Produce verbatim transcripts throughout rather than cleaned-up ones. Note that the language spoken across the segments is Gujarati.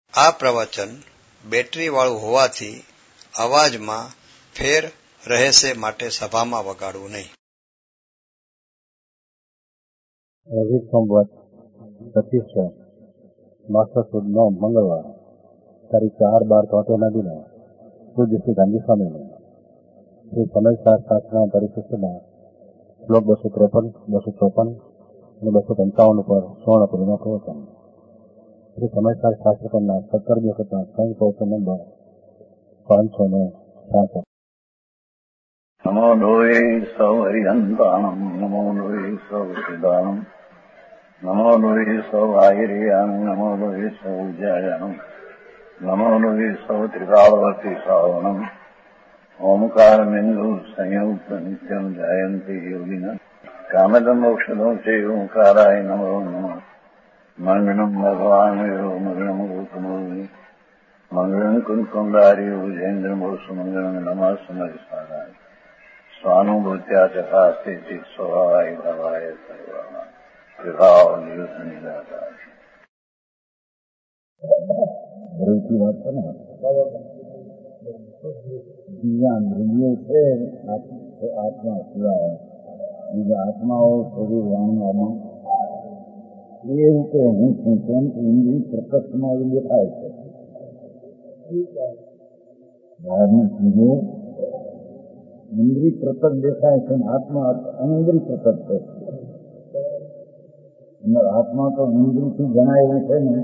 આ પ્રવચન બેટરી વાળું હોવાથી અવાજમાં ફેર રહેશે, માટે સભામાં વગાડવું નહીં. અધિક સંવત પચીસ માસ્ટર સુદ નવ મંગળવાર તારીખ ચાર બાર તોતેરના દિને પૂજ્ય શ્રી ગાંધી સ્વામીને શ્રી સમયસાર શાસ્ત્રના પરિશિષ્ટમાં શ્લોક બસો ત્રેપન બસો ચોપન અને બસો પંચાવન ઉપર સુવર્ણપુરીમાં પ્રવચન. શ્રી સમયસાર શાસ્ત્ર પરના સત્તરમી વખતના સંઘ પ્રવચન નંબર પાંચસો ને છાસઠ. નમો લોહે સૌ હરિહંતાણમ નમો લોહે સૌ સિદ્ધાણમ નમો લોહે સૌ આહિર્યાન નમો લોહે સૌ જયાનમ નમો લોહે સૌ ત્રિકાળવર્તી શ્રાવણમ ઓમકાર બિંદુ સંયુક્ત નિત્યમ જયંતી યોગિન કામદમ મોક્ષદો છે ઓંકારાય નમો નમઃ. મંગળમ ભગવાન મંગળમ ગૌતમોની મંગળમ કુંકુંડારી વિજેન્દ્રમોસુ મંગળમ નમઃ સમયસારાય સ્વાનુભૂત્યા ચકાસ્તે ચિત સ્વભાવાય ભવાય સર્વા વિભાવ નિયુત નિરાકાર. ભરૂચની વાત છે ને, બીજા ઇન્દ્રિયો છે આત્મા સિવાય બીજા આત્માઓ શરીર વાણીઓમાં એવું કે હું છું તેમ ઇન્દ્રિય પ્રકટમાં એ દેખાય છે. બહારની ચીજો ઇન્દ્રિય પ્રકટ દેખાય છે, આત્મા અનિન્દ્રિય પ્રકટ છે. આત્મા તો ઇન્દ્રિયથી જણાય એવું છે ને,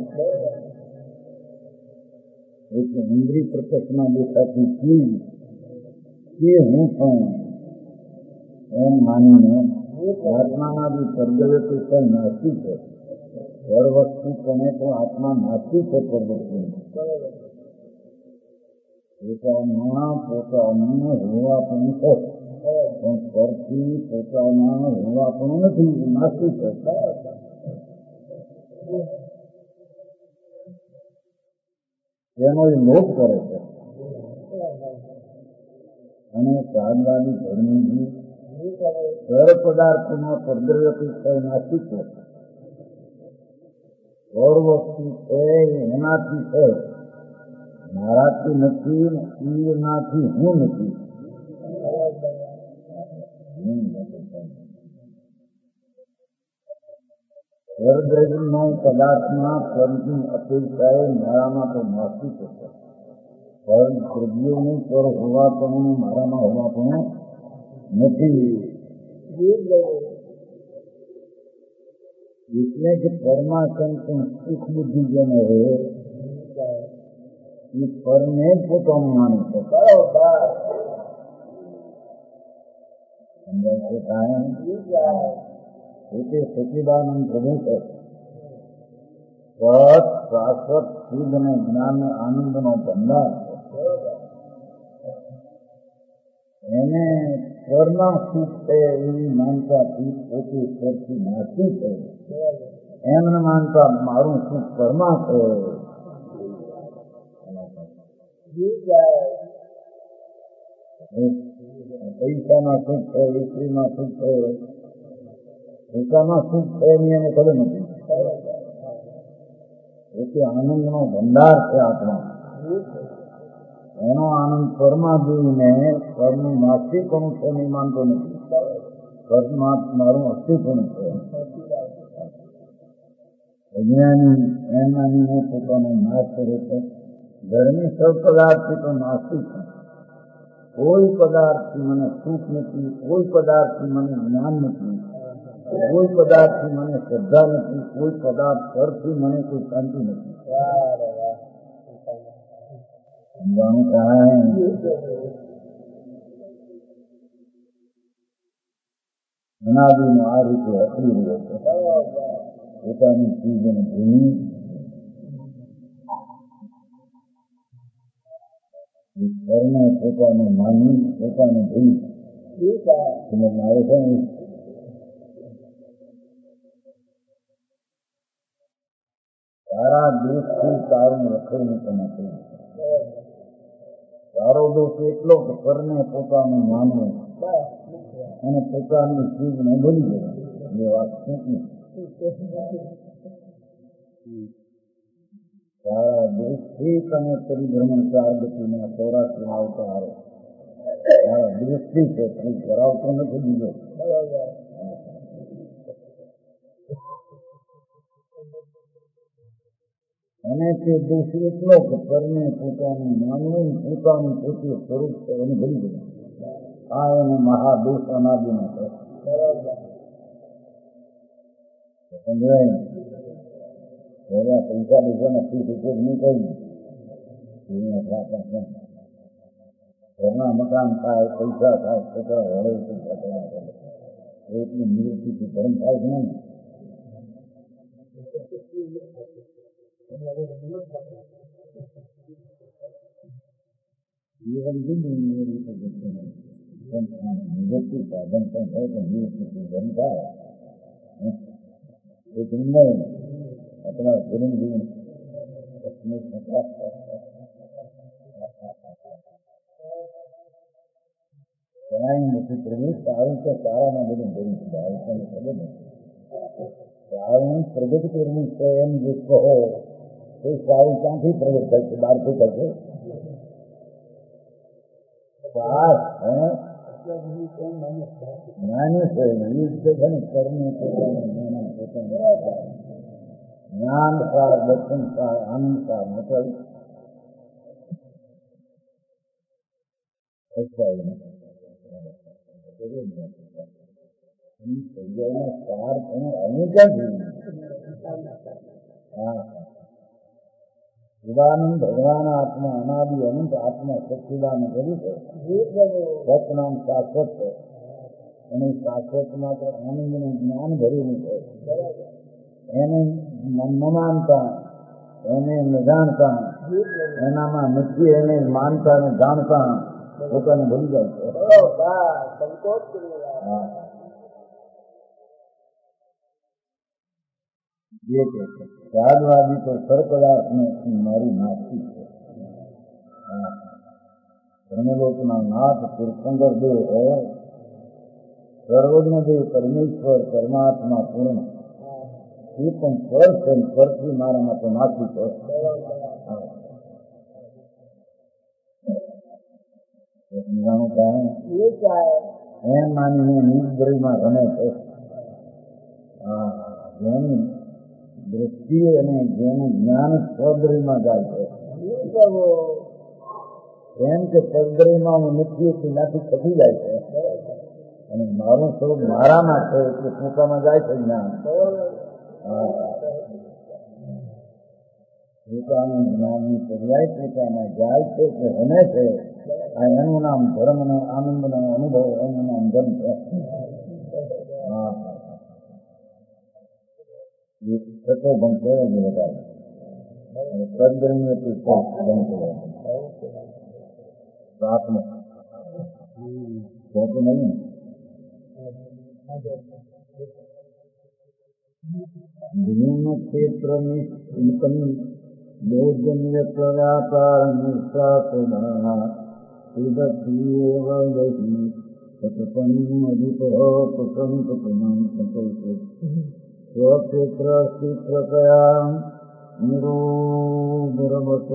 એટલે ઇન્દ્રિય પ્રકટમાં દેખાતી ચીજ કે હું છું એમ માનીને આત્માના જે પરદવ્યથી કઈ નાસ્તી છે, હર વસ્તુ તમે તો આત્મા નાસ્તી છે. પરદવ્યથી પોતાના પોતાનું હોવા પણ છે, પણ પરથી પોતાના હોવા પણ નથી, નાસ્તી છે. એનો એ લોપ કરે છે. અને સાદવાદી ધર્મજી સર પદાર્થોમાં પરદ્રવ્યથી કઈ નાસ્તી છે, ઓર વસ્તુ છે એનાથી છે, મારાથી નથી, એનાથી હું નથી. પરદ્રવ્યનો પદાર્થમાં પરની અપેક્ષાએ મારામાં તો નાસ્તી છે, પર દ્રવ્યોનું પર હોવા પણ મારામાં હોવા પણ નથી. એટલે કે પરમાત્મ સુખ બુદ્ધિ જેને રહે એ પરને જ પોતાનું માને છે. સમજાય છે કાયમ પોતે સચિદાનંદ પ્રભુ છે. સત શાશ્વત શુદ્ધ અને જ્ઞાન આનંદનો ભંડાર છે. એને પરના સુખ છે એવી માનતાથી પોતે પરથી નાસ્તી છે. એમને માનતા મારું સુખ પરમાં છે. પૈસામાં સુખ છે, સ્ત્રીમાં સુખ છે, પોતામાં સુખ છે એની એને ખબર નથી. પોતે આનંદનો ભંડાર છે આત્મા. એનો આનંદ પરમાં જોઈને પરનું નાસ્તિકપણું છે નહીં માનતો નથી. પરમાં મારું અસ્તિત્વનું છે. અજ્ઞાની એનાની પોતાનો નાશ કરે છે. ધર્મી સૌ પદાર્થથી તો નાસ્તિક છે. કોઈ પદાર્થથી મને સુખ નથી, કોઈ પદાર્થથી મને જ્ઞાન નથી, કોઈ પદાર્થથી મને શ્રદ્ધા નથી, કોઈ પદાર્થ પરથી મને કોઈ શાંતિ નથી. સમજાણું કાંઈ અનાદિનો આ રીતે અકળી રહ્યો છે. પોતાની ચીજને ભૂલી ઘરને પોતાનું માની પોતાનું ભૂલી સમજમાં આવે છે ને. સારા દોષથી તારું રખડવું તો નથી. સારો દોષ એટલો કે પરને પોતાનું માનવું અને પોતાની ચીજને ભૂલી જવું. એ વાત શું સારા દૃષ્ટિ અને પરિભ્રમણ ચાર ગતિના ચોરાસી અવતારો દૃષ્ટિ છે કંઈ કરાવતો નથી બીજો. અને તે દોષ એટલો કે પરને પોતાનું માનવું પોતાનું પોતે સ્વરૂપ છે એને ભૂલી ગયું. આ એનો મહાદોષ અનાદિનો છે. સમજાય ને પૈસા પૈસામાં ફીસ ઉપયોગ નહીં કરી ઘરના મકાન થાય પૈસા થાય છોકરા વળે એટલી નિવૃત્તિથી ધર્મ થાય જ નહીં. જીવન દીધું નિવૃત્તિ સાધન પણ થાય તો નિવૃત્તિથી ધર્મ થાય. એક નિર્ણય આપણા ચિરંજીવ કઈ નથી પ્રવેશ સારું તો સારામાં બધું ભરી છે. બાળકોને ખબર નથી સારું પ્રગટ કરવું છે એમ જો કહો તો સારું ક્યાંથી પ્રગટ થશે? બહારથી થશે? પાસ નાની છે છે ને કર્મ પોતાનું પોતાનું જ્ઞાન સાર દર્શન સાર આનંદ સાર મતલબ સાર પણ અહીં ક્યાં હા સદાનંદ ભગવાન આત્મા અનાદિ અનંત આત્મા સચ્ચિદાનંદ કર્યું છે. સતનામ શાશ્વત છે અને શાશ્વતમાં તો આનંદનું જ્ઞાન ભરેલું છે. એને ન માનતા એને ન જાણતા એનામાં નથી એને માનતા ને જાણતા પોતાને ભૂલી જાય છે. જે કે ત્યાગવાદી તો સર પદાર્થને મારી નાસ્તી છે. ધર્મલોકના નાથ તીર્થંકર દેવ હોય સર્વજ્ઞ દેવ પરમેશ્વર પરમાત્મા પૂર્ણ એ પણ પર છે પરથી મારામાં તો નાસ્તી છે. સમજાણું કાંઈ એમ માનીને નિર્દયમાં રમે છે. હા જેની દ્રષ્ટિ અને જેનું જ્ઞાન સ્વદ્રયમાં જાય છે. એમ કે સ્વદ્રયમાં હું નથી તેનાથી ખસી જાય છે અને મારું સ્વરૂપ મારામાં છે એટલે પોતામાં જાય છે જ્ઞાન. પોતાનું જ્ઞાનની પર્યાય પોતામાં જાય છે કે રમે છે. આ એનું નામ ધર્મનો આનંદનો અનુભવ એનું નામ ધર્મ છે. હા એ થતો ભંગ કહેવાય છે વધારે અને સદગરમી એટલું ભંગ કહેવાય આત્મા હોતું નહીં. ભીમ ક્ષેત્રની બૌદ્ધન્ય પ્રયાકાર નિષ્ઠાપના સ્વક્ષેત્ર સ્થિતયા નિરોધરવસ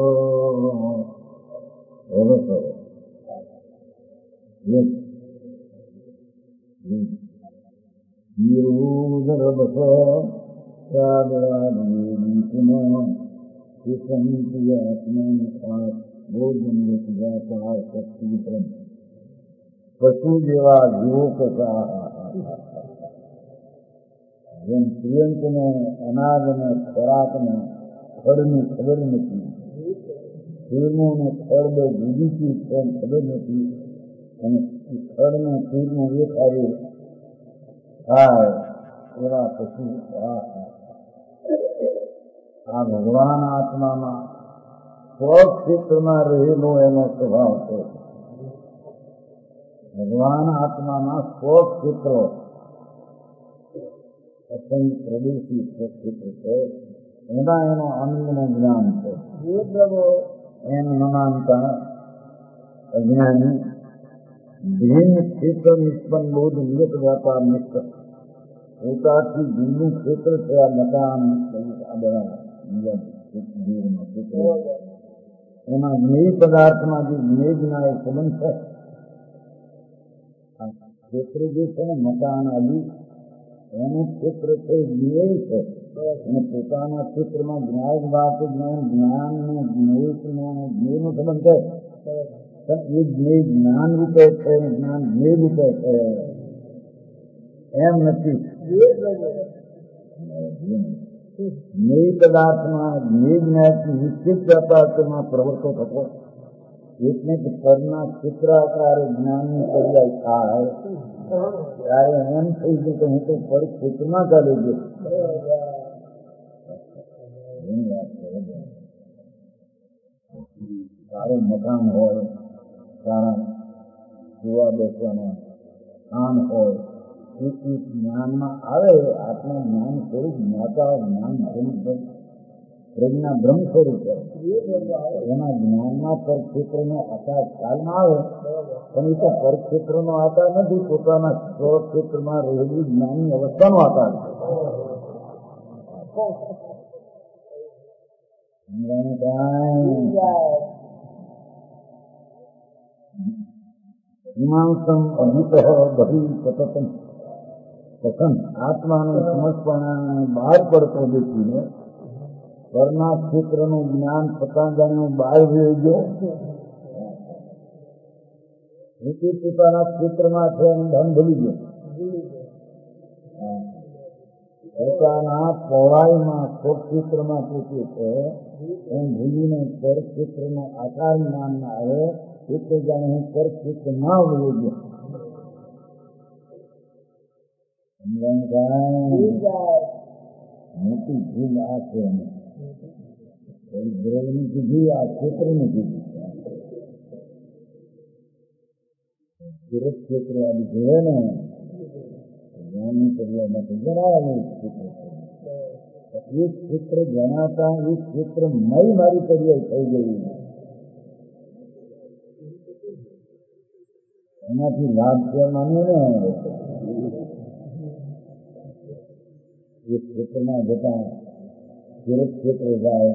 નિરોધરવસ પશુ જેવા જીવો કરતા જેમ પ્રિયંકને અનાજને ખોરાકને ખડની ખબર નથી, ફૂલનું ખડ બે જુદી ચીજ છે ખબર નથી અને ખડને ફૂલનું એ થાય થાય એવા પશુ આ ભગવાન આત્મામાં સ્વક્ષેત્રમાં રહેલો એનો સ્વભાવ છે. ભગવાન આત્મામાં સ્વક્ષેત્ર અસંગ પ્રદેશી સ્વક્ષેત્ર છે. એના એનો આનંદનું જ્ઞાન છે. એમ ન માનતા અજ્ઞાની ભિન્ન ક્ષેત્ર નિષ્પન્ન બોધ નિયત વ્યાપાર નિષ્ઠ પોતાથી ભિન્નું ક્ષેત્ર છે. આ મકાન આ બધા નિયમ જીવમાં ચિત્ર એમાં જ્ઞેય પદાર્થમાં જે જ્ઞેયના એ સંબંધ છે. આ ક્ષેત્ર જે છે ને મકાન આદિ એનું ક્ષેત્ર છે જ્ઞેય છે અને પોતાના ક્ષેત્રમાં જ્ઞાન વાત જ્ઞાન જ્ઞાન ને જ્ઞેય જ્ઞેયનો સંબંધ છે. પણ એ જ્ઞેય જ્ઞાન રૂપે છે જ્ઞાન જ્ઞેય રૂપે છે એમ નથી. જ્ઞેય પદાર્થમાં જ્ઞેય જ્ઞાનથી નિશ્ચિત વ્યાપાર તેમાં પ્રવર્તો થતો એટલે કે પરના ચિત્રાકારે જ્ઞાનની પર્યાય થાય ત્યારે એમ થઈ ગયું કે હું તો પર ક્ષેત્રમાં ચાલી ગયો. સારું મકાન હોય, સારા જોવા બેસવાના સ્થાન હોય, એ જ્ઞાનમાં આવે. આપણા જ્ઞાન સ્વરૂપ જ્ઞાતા જ્ઞાન સ્વરૂપ પ્રજ્ઞા બ્રહ્મ સ્વરૂપ એના જ્ઞાનના પરક્ષેત્રનો આકાર ખ્યાલમાં આવે. પણ એ તો પરક્ષેત્રનો આકાર નથી, પોતાના સ્વક્ષેત્રમાં રહેલી જ્ઞાનની અવસ્થાનો આકાર છે. હિમાંસમ અભિત બહી સતતમ કથન આત્માને સમર્પણ બહાર પડતો દેખીને પરના ક્ષેત્રનું જ્ઞાન થતા જાણે બહાર વહી ગયો. રીતે પોતાના ક્ષેત્રમાં છે અને ધન ભૂલી ગયો. પોતાના પહોળાઈમાં સ્વક્ષેત્રમાં પોતે છે એમ ભૂલીને પર ક્ષેત્રનો આકાર જ્ઞાનમાં આવે એટલે જાણે હું પર ક્ષેત્રમાં વહી ગયો. મોટી ભૂલ આ છે. દ્રવની કીધી આ ક્ષેત્રની કીધી. સુરત ક્ષેત્ર વાળી જોયે ને જ્ઞાનની પર્યાય માટે જણાવેલું ક્ષેત્ર છે. એ ક્ષેત્ર જણાતા એ ક્ષેત્ર મય મારી પર્યાય થઈ ગઈ. એનાથી લાભ છે માન્યો ને એ ક્ષેત્રમાં જતા સુરત ક્ષેત્ર જાય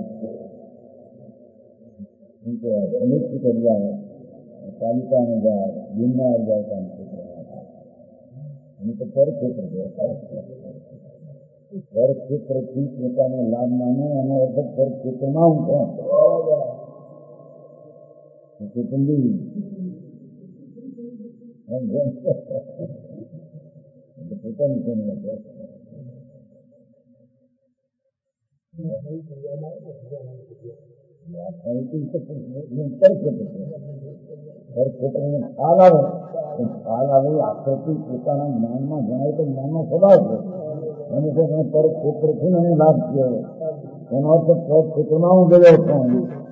અનિશ્ચિત કરી જાય તાલુકાને જાય ગિરનાર જાય કામ ક્ષેત્ર અને તો પર ક્ષેત્ર પર ક્ષેત્રથી પોતાને લાભ માને એનો અર્થ પર ક્ષેત્રમાં હું છું પોતાની ખ્યાલ આવે ખ્યાલ આવે આકૃતિ પોતાના જ્ઞાનમાં જણાય તો જ્ઞાનનો સ્વભાવ છે. એને પર ક્ષેત્રથી મને લાભ થયો એનો અર્થ પર ક્ષેત્રમાં હું ગયો છું.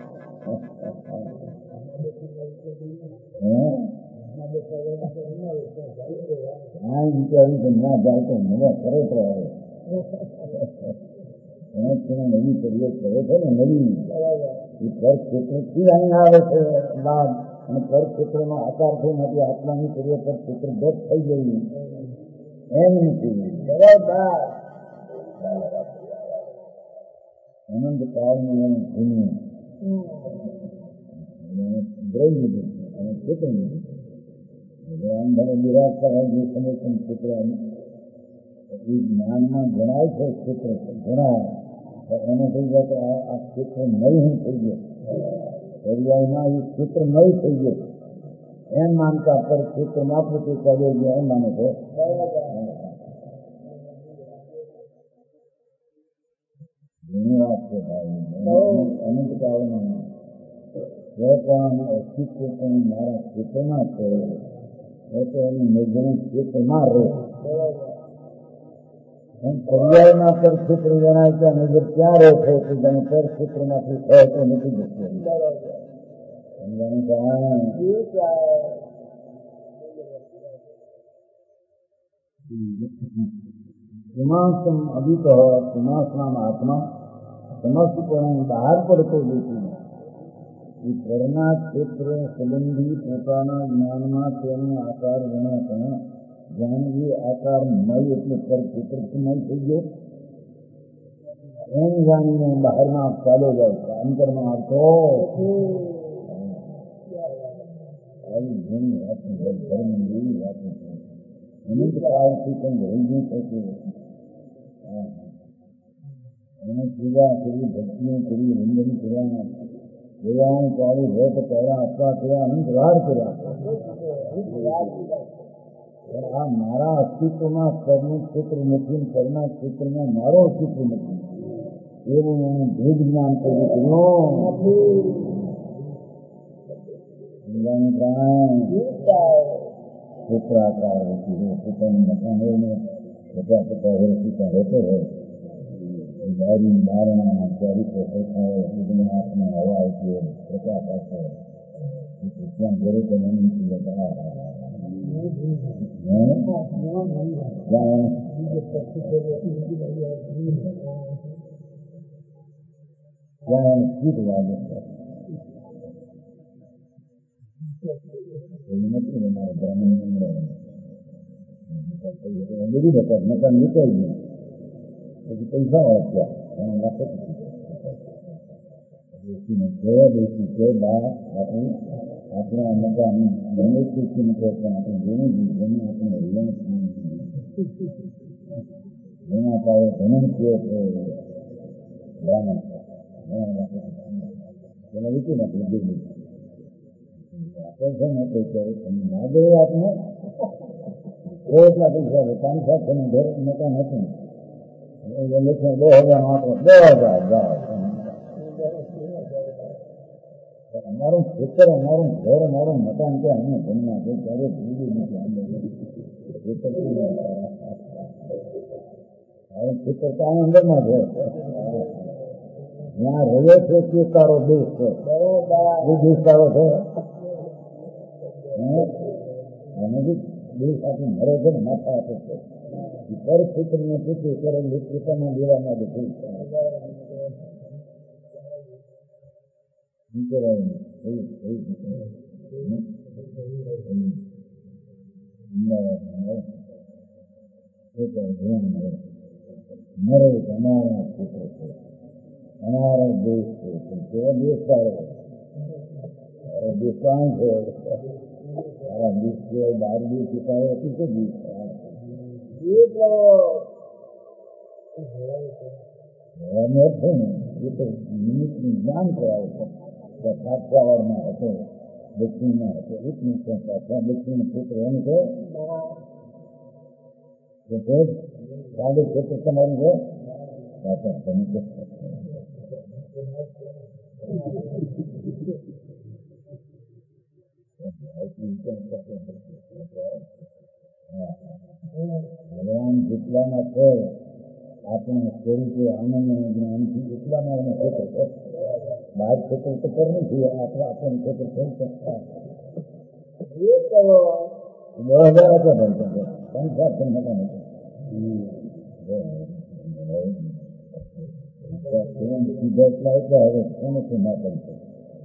હા વિચાર્યું ના જાય તો મને કરે તો આવે નવી પર્યાય કરે છે ને નવી એ પર ક્ષેત્રથી અહીં આવે છે લાભ અને પર ક્ષેત્રનો આકાર થઈ નથી આત્માની પર્યાય પર ક્ષેત્ર દસ થઈ ગયું એમ નથી. બરાબર અનંત કાળનું એમ ભૂમ્યું દ્રવ્ય લીધું અને ક્ષેત્ર લીધું અંધારે નિરાશા જે સમર્થન ક્ષેત્ર એ જ્ઞાનમાં જણાય છે ક્ષેત્ર જણાય એને થઈ જાય કે આ ક્ષેત્ર નય હું થઈ ગયો પર્યાયમાં એ ક્ષેત્ર નય થઈ ગયો એમ માનતા પર ક્ષેત્રમાં પોતે ચાલ્યો ગયો એમ માને છે. ઘણી વાત છે ભાઈ અનંત કાળમાં પણ અસ્તિત્વ પણ મારા ક્ષેત્રમાં છે તો એની નજરે ક્ષેત્રમાં રહે. પર્યાયમાં પર ક્ષેત્ર જણાય ત્યાં નજર ક્યાં રહે છે કે જેને પર ક્ષેત્રમાંથી થાય તો નથી જતું. પુમાસમ અભિત પુમાસના આત્મા સમસ્તપણે બહાર પડતો દેખી એ પરના ક્ષેત્ર સંબંધી પોતાના જ્ઞાનમાં તેનો આકાર ગણાતા જાણે એ આકાર મય એટલે પર ક્ષેત્રથી મય થઈ ગયો એમ જાણીને બહારમાં ચાલ્યો જાય છે અંતરમાં આવતો આવી ઘણી વાત ધર્મ એવી વાતો છે અનંત કાળથી કંઈ રહી નહીં શકે. એને પૂજા કરી ભક્તિઓ કરી વંદન કર્યા સેવાઓ ચાલી વ્રત કર્યા આપવા કર્યા અનંત વાર કર્યા. આ મારા અસ્તિત્વમાં પરનું ક્ષેત્ર નથી, પરના ક્ષેત્રમાં મારો અસ્તિત્વ નથી એવું એને ભેદ જ્ઞાન કર્યું. ક્ષેત્રાકાર પોતાનું મકાન હોય ને પચાસ પચાસ વર્ષથી ત્યાં રહેતો હોય બારી બારણા ચારીસો સરખાવે સુધીના હાથમાં હવા આવતી હોય પ્રકાશ આપતો હોય ત્યાં ઘરે તો મમ્મી ત્યાં સ્થિત લાગે નથી અમારા બ્રાહ્મણ બધી વખત મકાન નીકળી ગયું પછી પૈસા વાંચ્યા લાખો દેશી છે બા આપણે આપણા મકાન ગમે સ્થિતિ મૂકે પણ આપણે જેનું જેને આપણે રિલાયન્સ જેના પાવે ધનન થયો છે બ્રાહ્મણ ઘણા લાખો એના વિશે આપણે જોયું આપણે છે ને કોઈ કહે તમે ના ગયો આપને એટલા પૈસા છે પાંચ સાત ઘર મકાન હતું લખ્યું બે હજાર આંકડો બે હજાર જાઓ અમારું ખેતર અમારું ઘર અમારું મકાન કે અમે જન્મા છે ત્યારે ભૂલી નથી ખેતર હવે ખેતર તો આ અંદરમાં છે જ્યાં રહ્યો છે તે તારો દેશ છે એ દેશ તારો છે અને દેશ આપણું મરે છે ને માથા આપે છે પર ક્ષેત્રને પૂછે ત્યારે પોતાના દેવામાં બધું મરે અમારા ક્ષેત્ર છે અમારો દેશ છે પણ કેવો દેશ સારો દેશ કાં છે સારા દેશ છે બાર દેશ ચૂકાવે હતી કે દેશ છે ને એ તો નિમિત્તનું જ્ઞાન કરાવે છે કાઠિયાવાડમાં હતો દક્ષિણમાં હતો એકની સંસ્થા દક્ષિણ ક્ષેત્ર એમ છે સાદું ક્ષેત્ર તમારું છે તમે ભગવાન જેટલામાં છે આપણા સ્વરૂપે આનંદ જ્ઞાનથી એટલામાં એનું ક્ષેત્ર છે બહાર ક્ષેત્ર તો પર નથી આપણે આપણું ક્ષેત્ર થઈ શકતા દસ હજાર હતા ભાઈ પંચાયત સંગઠન હતું સીધા એટલા એટલા હવે કોને શું ના કરી શકે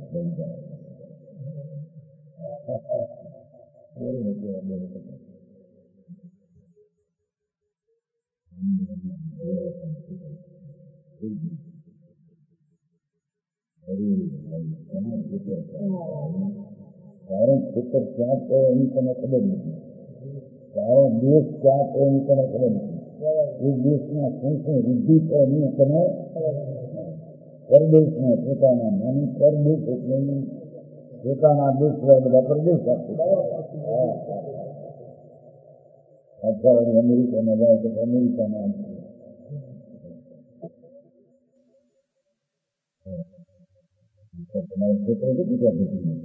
તારો ક્ષેત્ર ક્યાં છે એની તને ખબર નથી તારો દેશ ક્યાં છે એની તને ખબર નથી એ દેશમાં શું શું વૃદ્ધિ છે એની તને પરદેશમાં પોતાના નાની પરદેશ એટલે પોતાના દેશ બધા પરદેશ આપે અથવા અમેરિકામાં જાય તો અમેરિકામાં તમારું ક્ષેત્ર કેટલું ત્યાં નથી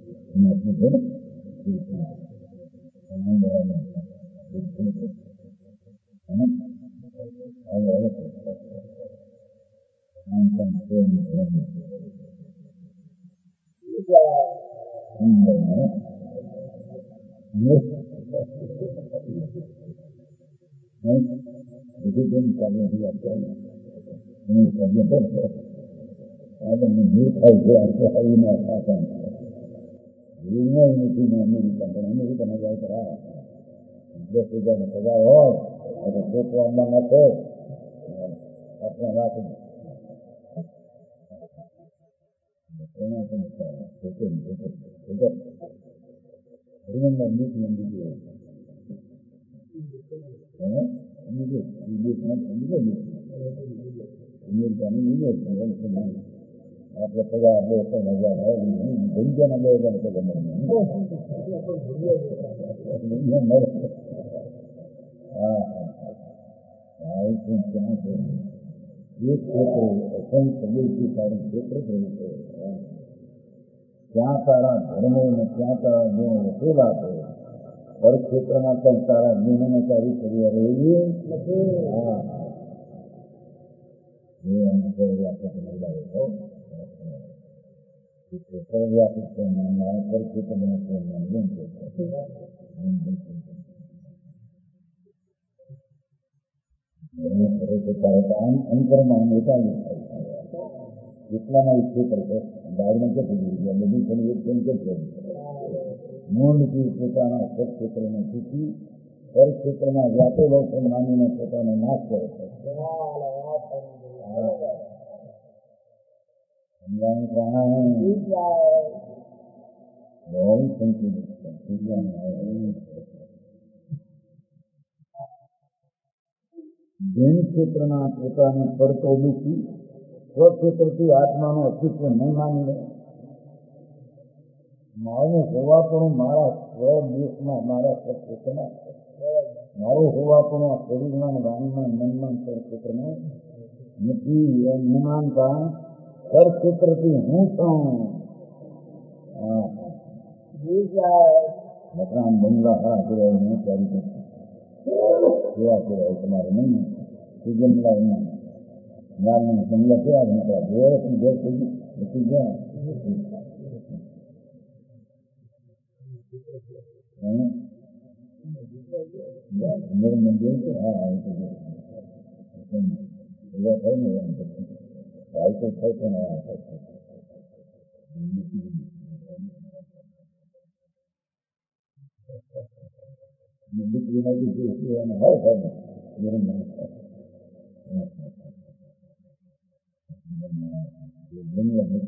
અમેરિકા પણ અમેરિકામાં જાય તો હા દસ હજારનો પગાર હોય તો પોતવા અંબાના છે આપણા વાત सनातन का होते होते होते हरिमंदर नीच मंदिर है है मुझे मुझे समझ मुझे मुझे जाने मुझे समझ नहीं आप लोग का आपको ऐसा मजा है दुनिया में लोग ऐसा करते हैं हाँ हाँ इसमें क्या है ये क्षेत्र असंख्य के कारण क्षेत्र क्या सारा धर्म में क्या सारा गुण वैसे बात है और क्षेत्र में कल सारा गुण में सारी क्रिया रहेगी हाँ ये हमको व्यापक महिला हो क्षेत्र व्यापक से मानना है पर क्षेत्र में से मानने अंतर मान्यता जितना मैं इस क्षेत्र को बाहर में कैसे जुड़ गया लेकिन परिवर्तन कैसे मूल की પોતાના सब क्षेत्र में किसी और क्षेत्र में जाते लोग मानी में પોતાનો नाश करे हम कहाँ हैं बहुत संकीर्ण जिन क्षेत्र में પોતાની પડતો નથી સ્વક્ષેત્રથી આત્માનું અસ્તિત્વ નહીં માની લે મારું હોવાપણું મારા સ્વદેશમાં મારા સ્વક્ષેત્રમાં મારું હોવાપણું આ શરીરમાં વાણીમાં મનમાં સ્વક્ષેત્રમાં નથી એમ ન માનતા સ્વક્ષેત્રથી હું છું મકાન બંગલા હા કહેવાય હું સારી કેવા કહેવાય તમારે નહીં સુગંધલા એમાં જ્ઞાનની સંજ્ઞા કેવા ભણતા દેવથી દેવ થઈ પછી ગયા અંદર મંદિર છે હા એવા થાય ને એમ થાય તો થાય પણ આ થાય દીકરીના દીકરી અને હર થાય दुनिया में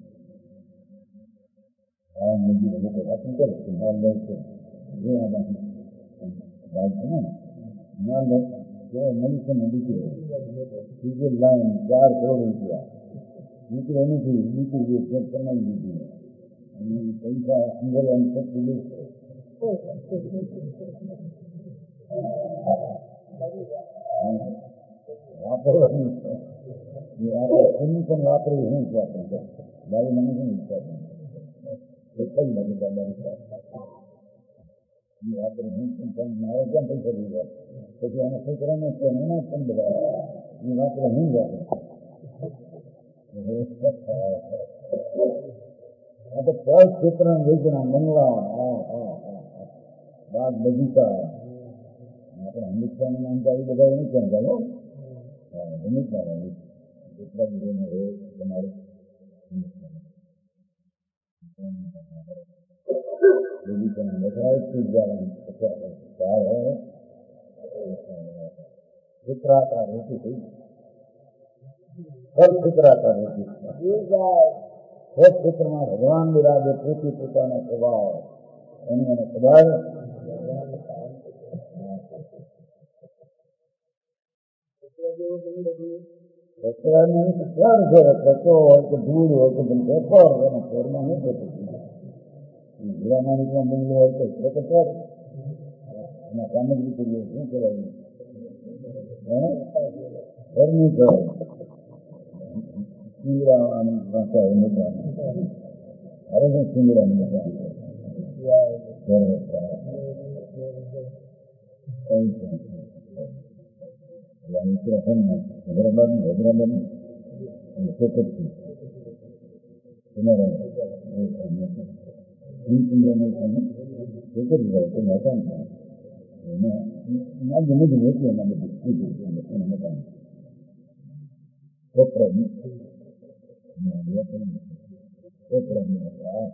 हाँ मुझे लोग अपन कर संभाल लेते ये आना बात है ना ना लोग जो मनुष्य नदी के सीधे लाइन चार करोड़ रुपया नीचे रहने की नीचे ये सब करना ही दीजिए पैसा अंदर अंतर पुलिस પણ વાપરે હું જ વાપરું મારી મને શું ઈચ્છા એ કઈ નથી તમારી વાપરે હું પણ મારે ક્યાં પૈસા દીધા પછી આના છોકરાને એના પણ બધા એ વાપરે હું જ વાપરું આ તો કોઈ ક્ષેત્રના વેચના બંગલા હા હા હા બાગ બગીચા આપણે હિન્દુસ્તાનના નામ તો આવી બધા નહીં ક્યાં ચાલો હા હિન્દુસ્તાન जितना भी में है हमारे यदि तो हम बताए कि जान क्या है फिक्रा का रोटी थी हर फिक्रा का रोटी हर फिक्र में भगवान विराजे पोती पोताना स्वभाव उन्होंने स्वभाव रसोई में क्या है रसो और तो दूध और तो बनते पर ना पर में नहीं होते ये हमारे को बंगलो और तो तो पर ना सामग्री के लिए नहीं करेंगे हैं और नहीं तो सिंगरा आनंद भाषा होने का अरे नहीं सिंगरा नहीं का या yang itu kan Hyderabad Hyderabad itu kecil benar ini ini ini itu juga itu macam ini nah jadi jadi itu yang ada di situ itu macam koper ini nah dia kan koper ini ah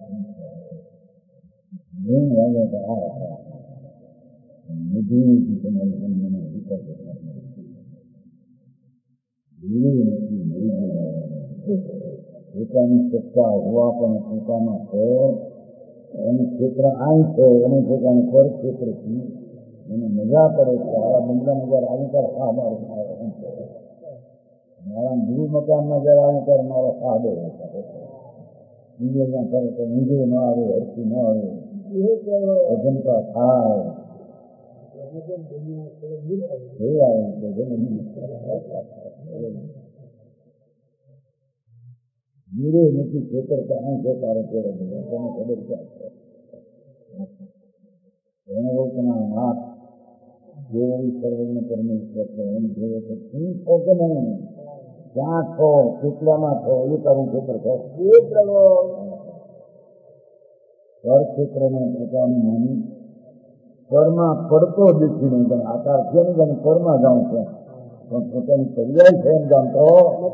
ini yang ada ah ini di sana ini kita ये नहीं પોતાની સત્તા હોવા પણ પોતામાં છે, એનું ક્ષેત્ર અહીં છે, એનું પોતાનું પર ક્ષેત્રથી એને મજા પડે છે. આવા બંગલામાં જયારે આવી ત્યારે હા મારો મારા ગુરુ મકાનમાં જયારે આવી ત્યારે મારો સાદો બીજે જ્યાં કરે તો નીચે ન આવે, હરકી ન આવે, અજંતા થાય મીરે નથી ખેતર તો અહીં છે તારો પેડો તને ખબર ક્યાં છે. એને લોકોના હાથ જેવી સર્વજ્ઞ પરમેશ્વર છે એમ જોવે તો શું છો કે નહીં, ક્યાં છો, કેટલામાં છો, એ તારું ખેતર છે. પર ક્ષેત્રને પોતાનું માની પરમાં પડતો દેખી નહીં, તમે આકાર છે ને તમે પરમાં જાઉં છો પણ પોતાની પર્યાય છે એમ જાણતો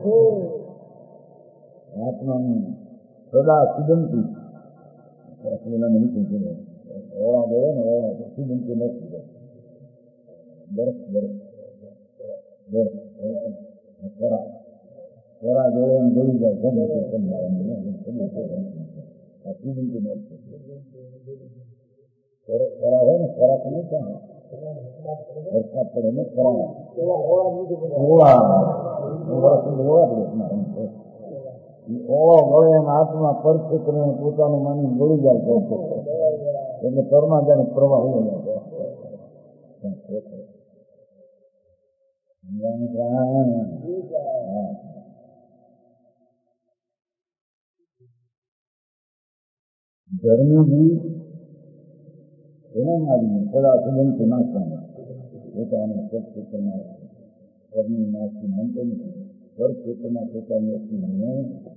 આત્માનું સદા સુગંધી નહીં કીધું ઓળા ગયો ને ઓળા સુગંધી નથી બરફ બરફ બરફ ખરા ખરા જોડે એમ જોઈ જાય ગમે તે આ સુગંધી નથી ખરા હોય ને ખરાક નહીં થાય વરસાદ પડે ને ખરા ઓળા ઓળા પડે ઓળો ગળે એમ હાથમાં પરક્ષેત્રને પોતાનું માની ગળી જાય છે એટલે પરમાં જાય પ્રવાહ હોય ધર્મીજી એને મારીને થોડા સુગંધથી નાખવાના પોતાના પરક્ષેત્રમાં ધર્મી નાખી માનતો નથી પરક્ષેત્રમાં પોતાની અસ્તિત્વને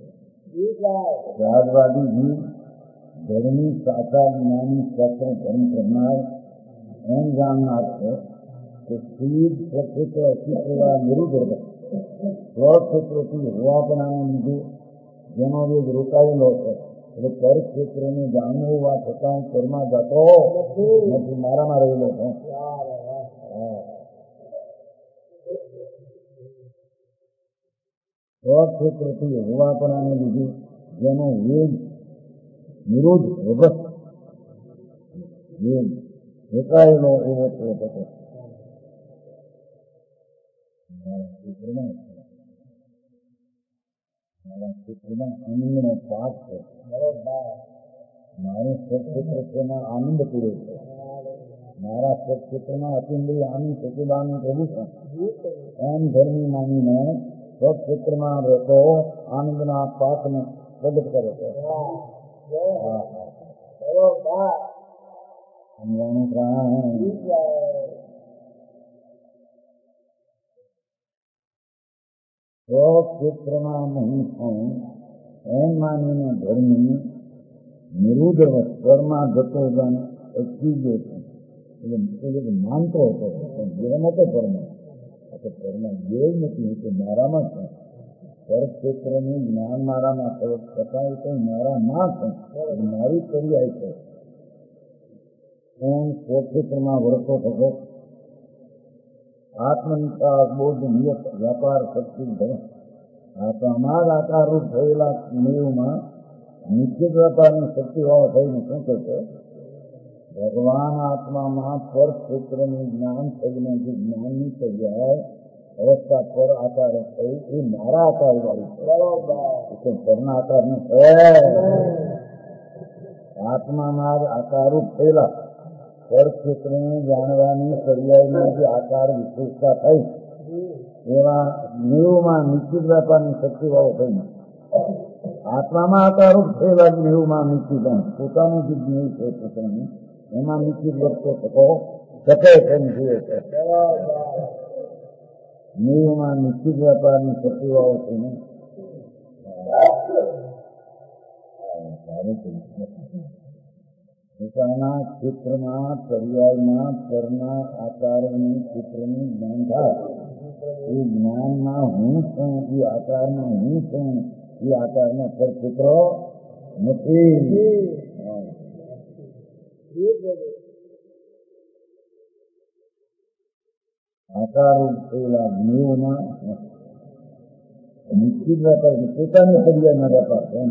ત્યાગવાદીજી ધર્મી સાચા જ્ઞાની શાસ્ત્ર ધર્મ કરનાર એમ જાણનાર છે કે સ્થિર સ્વક્ષેત્ર અસ્તિત્વના નિરુદ્ધ સ્વક્ષેત્રથી હોવાપણાને લીધે જેનો વેગ રોકાયેલો છે એટલે પરક્ષેત્રને જાણવું હોવા છતાં કર્મા જતો નથી, મારામાં રહેલો છે. સ્વક્ષેત્રથી હોવાપણાને લીધે જેનો વેગ નિરોધ વગર વેગ રોકાયેલો એવો તો હતો. મારા ક્ષેત્રમાં મારા ક્ષેત્રમાં આનંદનો પાક છે. મારું સ્વક્ષેત્ર તેમાં આનંદ પૂરે છે. મારા સ્વક્ષેત્રમાં અતિન્દ્રિય આનંદ સચિદાનંદ પ્રભુ છે. એમ ધર્મી માનીને સ્વક્ષેત્રમાં રહેતો આનંદના પાકને પ્રગટ કરે છે. સ્વક્ષેત્રમાં નહીં છું એમ માનીને ધર્મી નિરુદ્ર સ્વરમાં જતો જાણે અટકી ગયો છે એટલે માનતો હતો પણ જેમ હતો પરમાં પરમાં જે નથી કે મારામાં છે. પરક્ષેત્રનું જ્ઞાન મારામાં છતાં તો મારા ના છે, મારી પર્યાય છે. એમ સ્વક્ષેત્રમાં વર્તો થતો આત્મનિકાસ બોધ નિયત વ્યાપાર શક્તિ ધર્મ આત્મામાં જ આકારરૂપ થયેલા મેળમાં નિશ્ચિત વ્યાપારની શક્તિવાળો થઈને શું કહે છે, ભગવાન આત્મામાં પર ક્ષેત્રનું જ્ઞાન થઈને જે જ્ઞાનની પર્યાય અવસ્થા પર આકાર થઈ એ મારા આકાર વાળી છે, પરના આકાર ને આત્મામાં જ આકારરૂપ થયેલા પર ક્ષેત્રને જાણવાની પર્યાયની જે આકાર વિશેષતા થઈ એવા નિરૂમાં નિશ્ચિત વ્યાપારની શક્તિવાળો થઈને આત્મામાં આકારરૂપ થયેલા જ નિરૂમાં નિશ્ચિત પોતાનું જે જ્ઞેય છે પોતાનું એમાં નિશ્ચિત વર્તો થતો શકે તેમ જોઈએ છે. નિરૂમાં નિશ્ચિત વ્યાપારની શક્તિવાળો થઈને પોતાના ક્ષેત્રમાં પર્યાયમાં પરના આકારોની ક્ષેત્રનું જ્ઞાન થાય એ જ્ઞાનમાં હું છું, એ આકારમાં હું છું, એ આકારના પરક્ષેત્ર નથી. આકારો થયેલા જ્ઞેયમાં નિશ્ચિત વેપાર પોતાની ફરિયાદના વેપાર એમ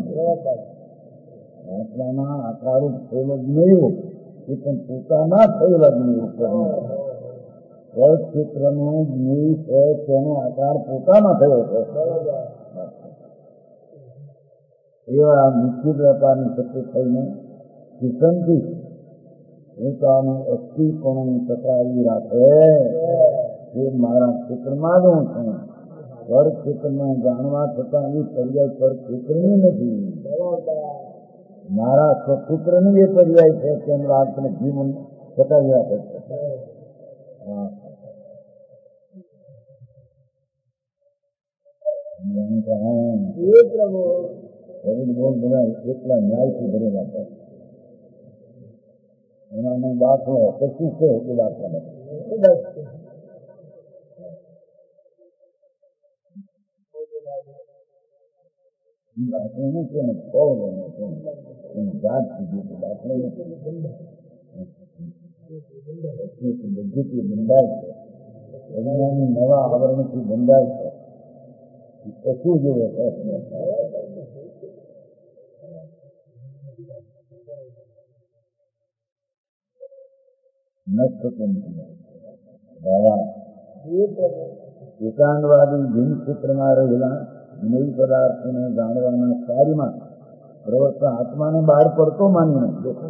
આત્માના આકારું થયેલો જ્ઞેય એ પણ પોતાના થયેલા જ્ઞેય પર ક્ષેત્રનું જ્ઞેય છે તેનો આકાર પોતાનો થયો છે એવા નિશ્ચિત વેપારની શક્તિ થઈને કિશનથી પોતાનું અસ્થિપણું ટકાવી રાખે એ મારા ક્ષેત્રમાં જ હું છું. પર ક્ષેત્રને જાણવા છતાં એ પર્યાય પર ક્ષેત્રની નથી, મારા સ્વક્ષેત્રની એ પર્યાય છે તેમ લાગતું જીવન ટકાવી રાખે છે. બોલ બધા એટલા ન્યાયથી ભરેલા છે એનો દાખલો કશું છે એ દાખલા નથી. દાખલો નહીં છે ને પૌર એની જાત સુધી દાખલો બુદ્ધિથી બંધાય છે, અજ્ઞાની નવા આવરણથી બંધાય છે. કશું જેવો એકાંતવાદી જીન ક્ષેત્રમાં રહેલા જ્ઞેય પદાર્થોને જાણવાના કાર્યમાં પ્રવર્તતા આત્માને બહાર પડતો માનીને દેખો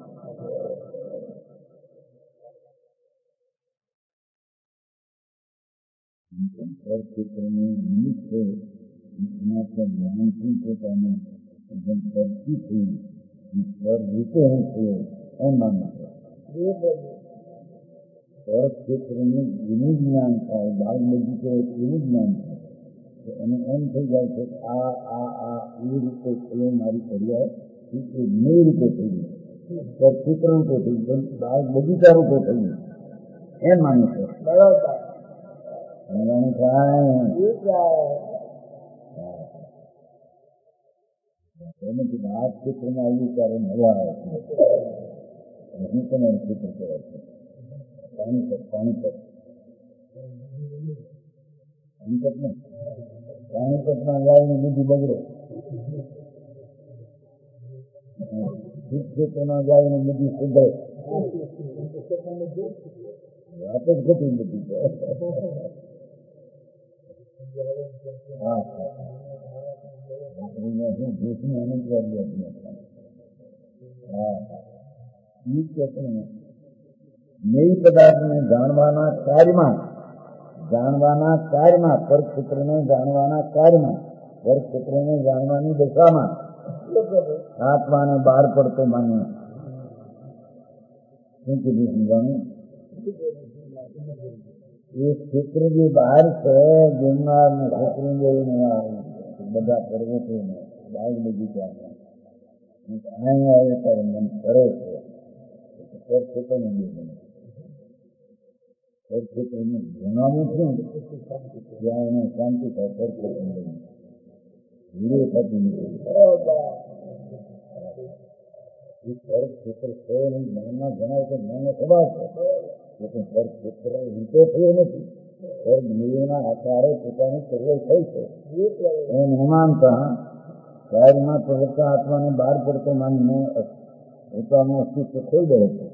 ક્ષેત્રનું નિમિત્ત છે એના પર જ્ઞાનથી પોતાનું પરથી થયું પર રીતે હું થયો એમ માનવું છે. પર ક્ષેત્રનું જેનું જ્ઞાન થાય બાળ બગીચો એવું જ્ઞાન થાય એને એમ થઈ જાય છે કે આ આ આ એ રીતે થયો મારી પર્યાય એ જ્ઞેય રીતે થઈ ગયું, પર ક્ષેત્ર રૂપે થઈ ગયું, બાળ બગીચા રૂપે થઈ ગયું એમ માને છે. સમજાણું થાય આ ક્ષેત્રમાં આવ્યું ત્યારે મજા આવે છે. હું તમારું ક્ષેત્ર કહેવાય છે પાણીપત પાણીપત પાણીપત ને પાણીપતમાં ગાયની બુદ્ધિ બગડે, ક્ષેત્રમાં ગાયની બુદ્ધિ સુધરે. વાત જ ઘટી બધી છે. હા હું ભૂતની અનંત વાર હા જ્ઞેય પદાર્થને જાણવાના કાર્યમાં જાણવાના કાર્યમાં પરક્ષેત્રને જાણવાના કાર્યમાં પરક્ષેત્રને જાણવાની દશામાં આત્માને બહાર પડતો માનવો. શું કીધું સમજાણું? એ ક્ષેત્ર જે બહાર છે ગિરનાર ને ક્ષેત્રુંજય ને બધા પર્વતો ને બાગ બગીચા અહીંયા આવે ત્યારે મન કરે છે પરક્ષેત્રનું પરક્ષેત્રનું જણાવવું છું જ્યાં એને શાંતિ થાય પરક્ષેત્રનું વિડીયો થતી નથી. પરક્ષેત્ર છે મનમાં જણાય તો મનનો સ્વભાવ છે પણ પરક્ષેત્ર રીતે થયો નથી, પર જ્ઞેયના આકારે પોતાની ચર્યા થઈ છે એમ ન માનતા કાર્યમાં પ્રવર્તતા આત્માને બહાર પડતો માનીને પોતાનું અસ્તિત્વ ખોઈ દે છે,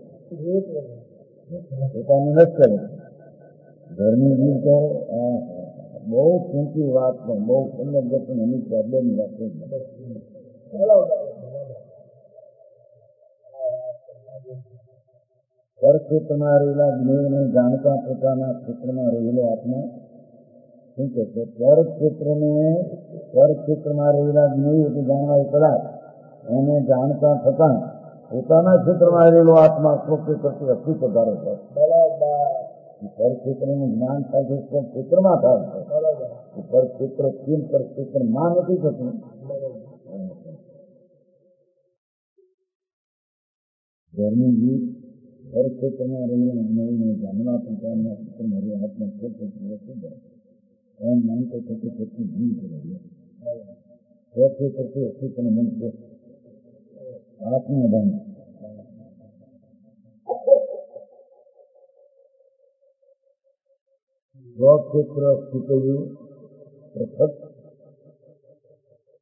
પોતાનું નષ્ટ કરે છે. ઘરની જીવ તો બહુ ઊંચી વાત પણ બહુ સુંદર દર્શન અમિત બેની વાત થઈ. પરક્ષેત્રમાં રહેલા જ્ઞેયને જાણતા પોતાના ક્ષેત્રમાં રહેલો આત્મા શું કહે છે? પરક્ષેત્રને પરક્ષેત્રમાં રહેલા જ્ઞેય એટલે જાણવા એ પદાર્થ એને જાણતા થતાં પોતાના ક્ષેત્રમાં રહેલો આત્મા સ્વક્ષેત્રથી અસ્તિત્વ ધારે છે. પરક્ષેત્રનું જ્ઞાન થાય છે ક્ષેત્રમાં થાય છે. પરક્ષેત્ર કેમ પરક્ષેત્રમાં નથી થતું? ઘરની જીવ પરક્ષેત્રમાં રહેલા જ્ઞેયને જાણવા પોતાના ક્ષેત્રમાં રહેલા આત્મા સ્વક્ષેત્ર એમ માનતો થતો પછી જીવ કરે સ્વક્ષેત્રથી અસ્તિત્વને મન છે આત્મા ભાન સ્વક્ષેત્ર સ્થિતયું પૃથક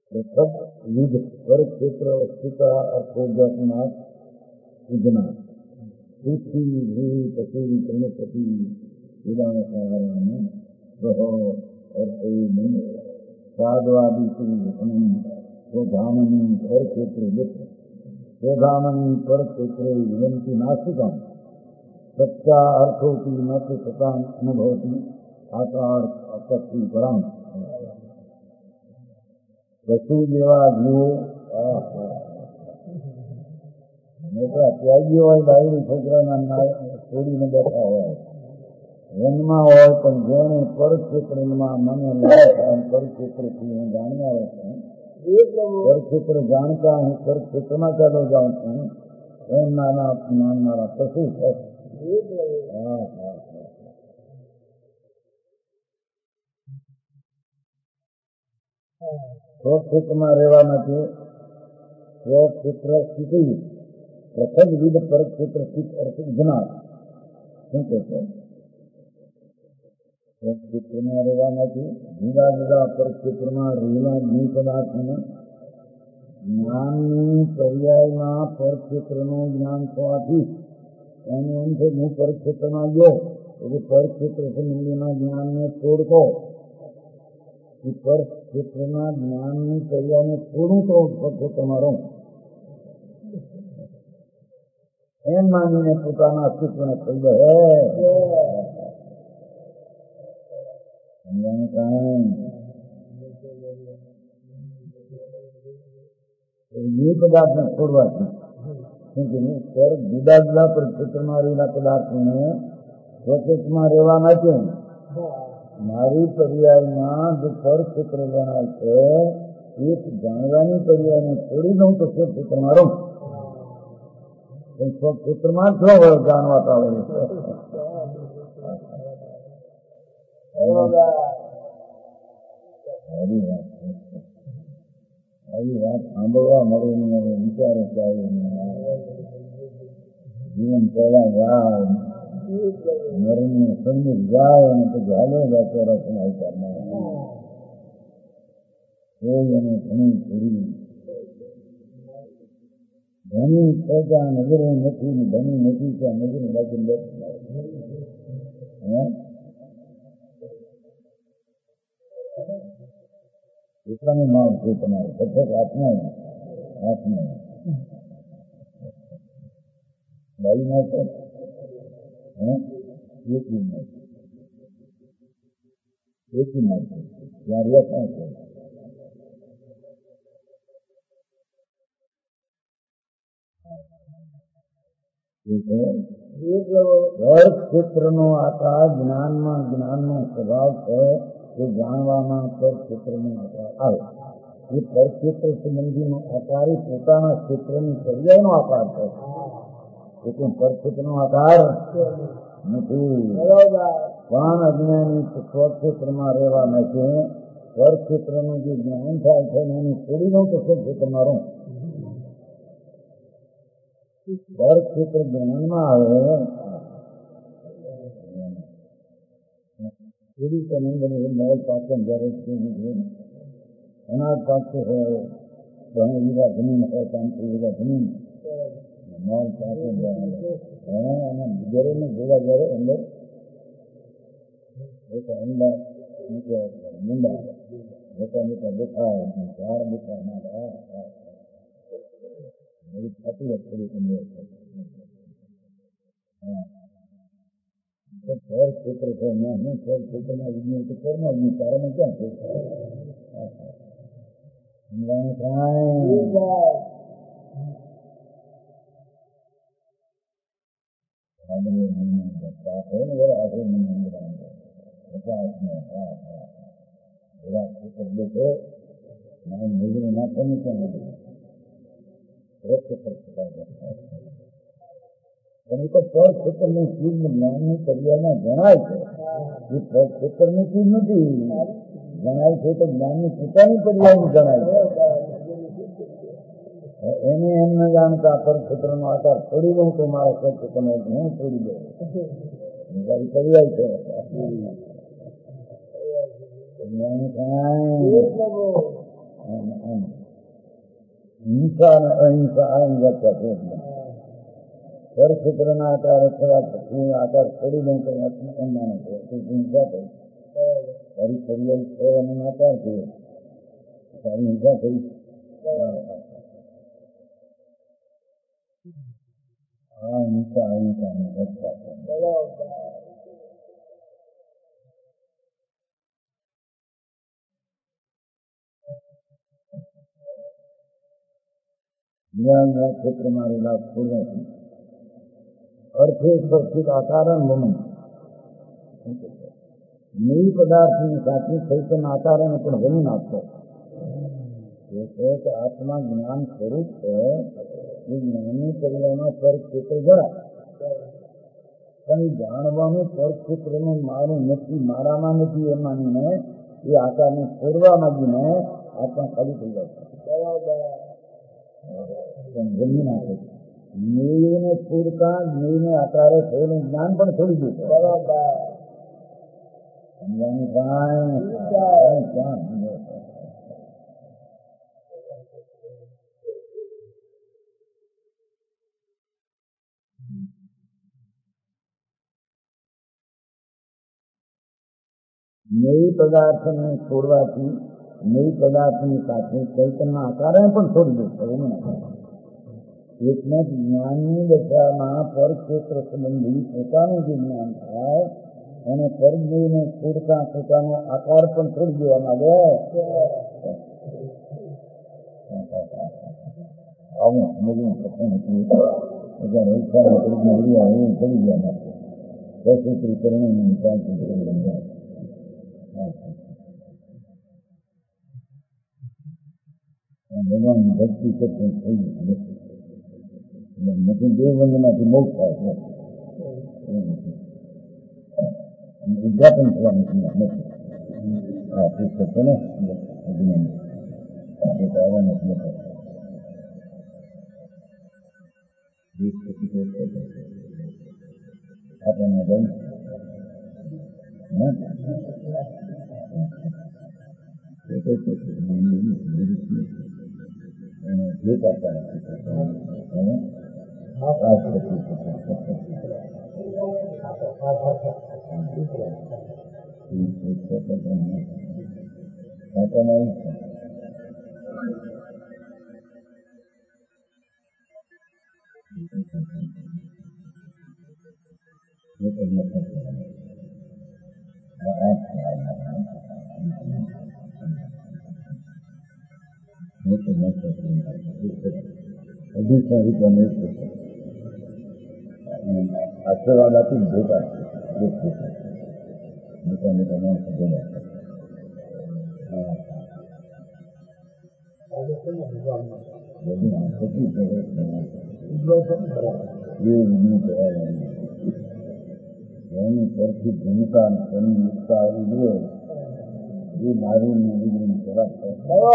प्रथम युद्ध पर क्षेत्र अस्थिता अर्थोगतना पूजना पृथ्वी भू पशु प्रणपति विदाकारण ग्रह अर्थ मन साधवादी स्वधामनी पर क्षेत्र स्वधामनी पर क्षेत्र विनंती नास्तिकम सच्चा अर्थों की मत सता अनुभवती आकार आकर्षी पराम पशु जेवा जीवो मोटा त्यागी હોય બાયડી છોકરાના છોડીને બેઠા હોય વનમાં હોય પણ જેને પરક્ષેત્રમાં મને લાગે પરક્ષેત્રથી હું જાણનારો છું પરક્ષેત્ર જાણતા હું પરક્ષેત્રમાં ચાલો જાઉં છું એમ નાના માનનારા પશુ છે. હા હા સ્વક્ષેત્રમાં રહેવા માટે સ્વક્ષેત્ર સ્થિતિ પ્રથમ વિધ પરક્ષેત્ર સ્થિત અર્થ જનાર શું કહે છે? સ્વક્ષેત્રમાં રહેવા માટે જુદા જુદા પરક્ષેત્રમાં રહેલા બે પદાર્થોને જ્ઞાનની પર્યાયમાં પરક્ષેત્રનું જ્ઞાન થવાથી એને એમ છે હું પરક્ષેત્રમાં ગયો એટલે પરક્ષેત્ર સંબંધીના જ્ઞાનને છોડતો એ પરક્ષેત્રના જ્ઞાનની પર્યાયને છોડું તો પરક્ષેત્રમાં રહું એમ માનીને પોતાના અસ્તિત્વને કહી દે સમજાને કારણે એ પદાર્થને છોડવાથી જુદા જુદા પરક્ષેત્રમાં રહેલા પદાર્થોને સ્વક્ષેત્રમાં રહેવા માટે મારી પર્યાયમાં જો પરક્ષેત્ર જણાય છે એક જાણવાની પર્યાયને છોડી દઉં તો સ્વક્ષેત્રમાં રહું સ્વક્ષેત્રમાં જ છો જાણવાતા હોય છે. આવી વાત આવી વાત સાંભળવા મળે ને વિચારો ચાલે જીવન પહેલા જાય મરને સંગીત જાય અને પછી હાલો જાતો રચના વિચારમાં કોઈ એને ઘણી પૂરી ધની પ્રજા નજરો નથી ને ધની નથી ત્યાં નજર બાજુ બેઠા હે એટલાનું નામ છે તમારું સતત આત્મા આત્મા બાઈ ના છે હે એકી ના એકી ના છે ત્યાં રહ્યા ક્યાં છે પરક્ષેત્રનો આકાર જ્ઞાનમાં જ્ઞાનનો સ્વભાવ છે એ જાણવામાં પરક્ષેત્રનો આકાર આવે એ પરક્ષેત્ર સંબંધીનો આકાર એ પોતાના ક્ષેત્રની પર્યાયનો આકાર છે એટલે પરક્ષેત્રનો આકાર નથી પણ અજ્ઞાની સ્વક્ષેત્રમાં રહેવા માટે પરક્ષેત્રનું જે જ્ઞાન થાય છે એને છોડી દઉં તો સ્વક્ષેત્રમાં રહું પરક્ષેત્ર જ્ઞાનમાં આવે ખેડૂત નંદન મોલ પાકે જ્યારે અનાજ પાકતું હોય ઘણા વીઘા જમીન હોય પાંચસો વીઘા જમીન મોલ પાકે અને ઘરે ને ભેગા જ્યારે અંદર એક અંડા મુંડા મોટા મોટા દેખા ઝાડ દેખા ના થતી હોય ખેડૂત અંદર હા ક્ષેત્ર છે ના હું ક્ષેત્રના વિજ્ઞાન તો કરમાં જ તારામાં ક્યાં છે પણ એ તો પરક્ષેત્રની ચીજ જ્ઞાનની પર્યાયમાં જણાય છે એ પરક્ષેત્રની ચીજ નથી જણાય છે તો જ્ઞાનની પોતાની પર્યાયમાં જણાય છે એને એમ ન જાણતા પરક્ષેત્રનો આકાર છોડી દઉં તો મારા પરક્ષેત્રનો હું છોડી દઉં મારી પર્યાય છે જ્ઞાન કાંઈ હિંસા અને અહિંસા આ વ્યાખ્યા છે. પર ક્ષેત્રના આકાર અથવા આકાર છોડી દઉં તો એમ માને છે હિંસા થઈ તારી પર્યાય છે એનો આકાર છે તારી હિંસા થઈ. આ હિંસા અહિંસાની વ્યાખ્યા છે. જ્ઞાનના ક્ષેત્રમાં રહેલા પૂર્ણથી અર્થે સ્પર્શિત આકારણ મન નિર પદાર્થની સાચી ચૈતન્ય આકારને પણ વમી નાખતો. એ છે કે આત્મા જ્ઞાન સ્વરૂપ છે એ જ્ઞાનની પરિણામમાં પર ક્ષેત્ર જરા પણ એ જાણવાનું પર ક્ષેત્રનું મારું નથી મારામાં નથી એ માનીને એ આકારને છોડવા માંગીને આત્મા ખાલી થઈ જાય પણ જમી નાખે. જ્ઞેયને છોડતા જ્ઞેયને આકારે થયેલું જ્ઞાન પણ છોડી દે. સમજાનું ક્યાં નવી પદાર્થને છોડવાથી નવી પદાર્થની સાથે ચૈતન્યના આકારે પણ છોડી દે છે. એટલે જ્ઞાનની દશામાં પર ક્ષેત્ર સંબંધી પોતાનું જે જ્ઞાન થાય એને પરજ્ઞને છોડતા પોતાનો આકાર પણ છોડી દેવામાં આવે. આવું સમજવું પસંદ હતું એટલે રહીશાને પરિજ્ઞ ઉડી આવે એવું છોડી ગયા માટે પ્રસૂત્રી કરીને નિકાલ બંધાય. ભગવાનની ભક્તિ સત્સંગ થઈ નથી દેવ વંદનાથી બહુ થાય છે. ઉદઘાટન થવાનું નથી. હા પુસ્તક છે ને આવવાનું જ નથી. આપણને ગમ જે કરતા આશીર્વાદ આપી ભેગા મોટા મોટા માણસો ભેગા એની પરથી ભૂમિકા એની યુક્તા ઉજવે એ મારી નવી ખરાબ છે.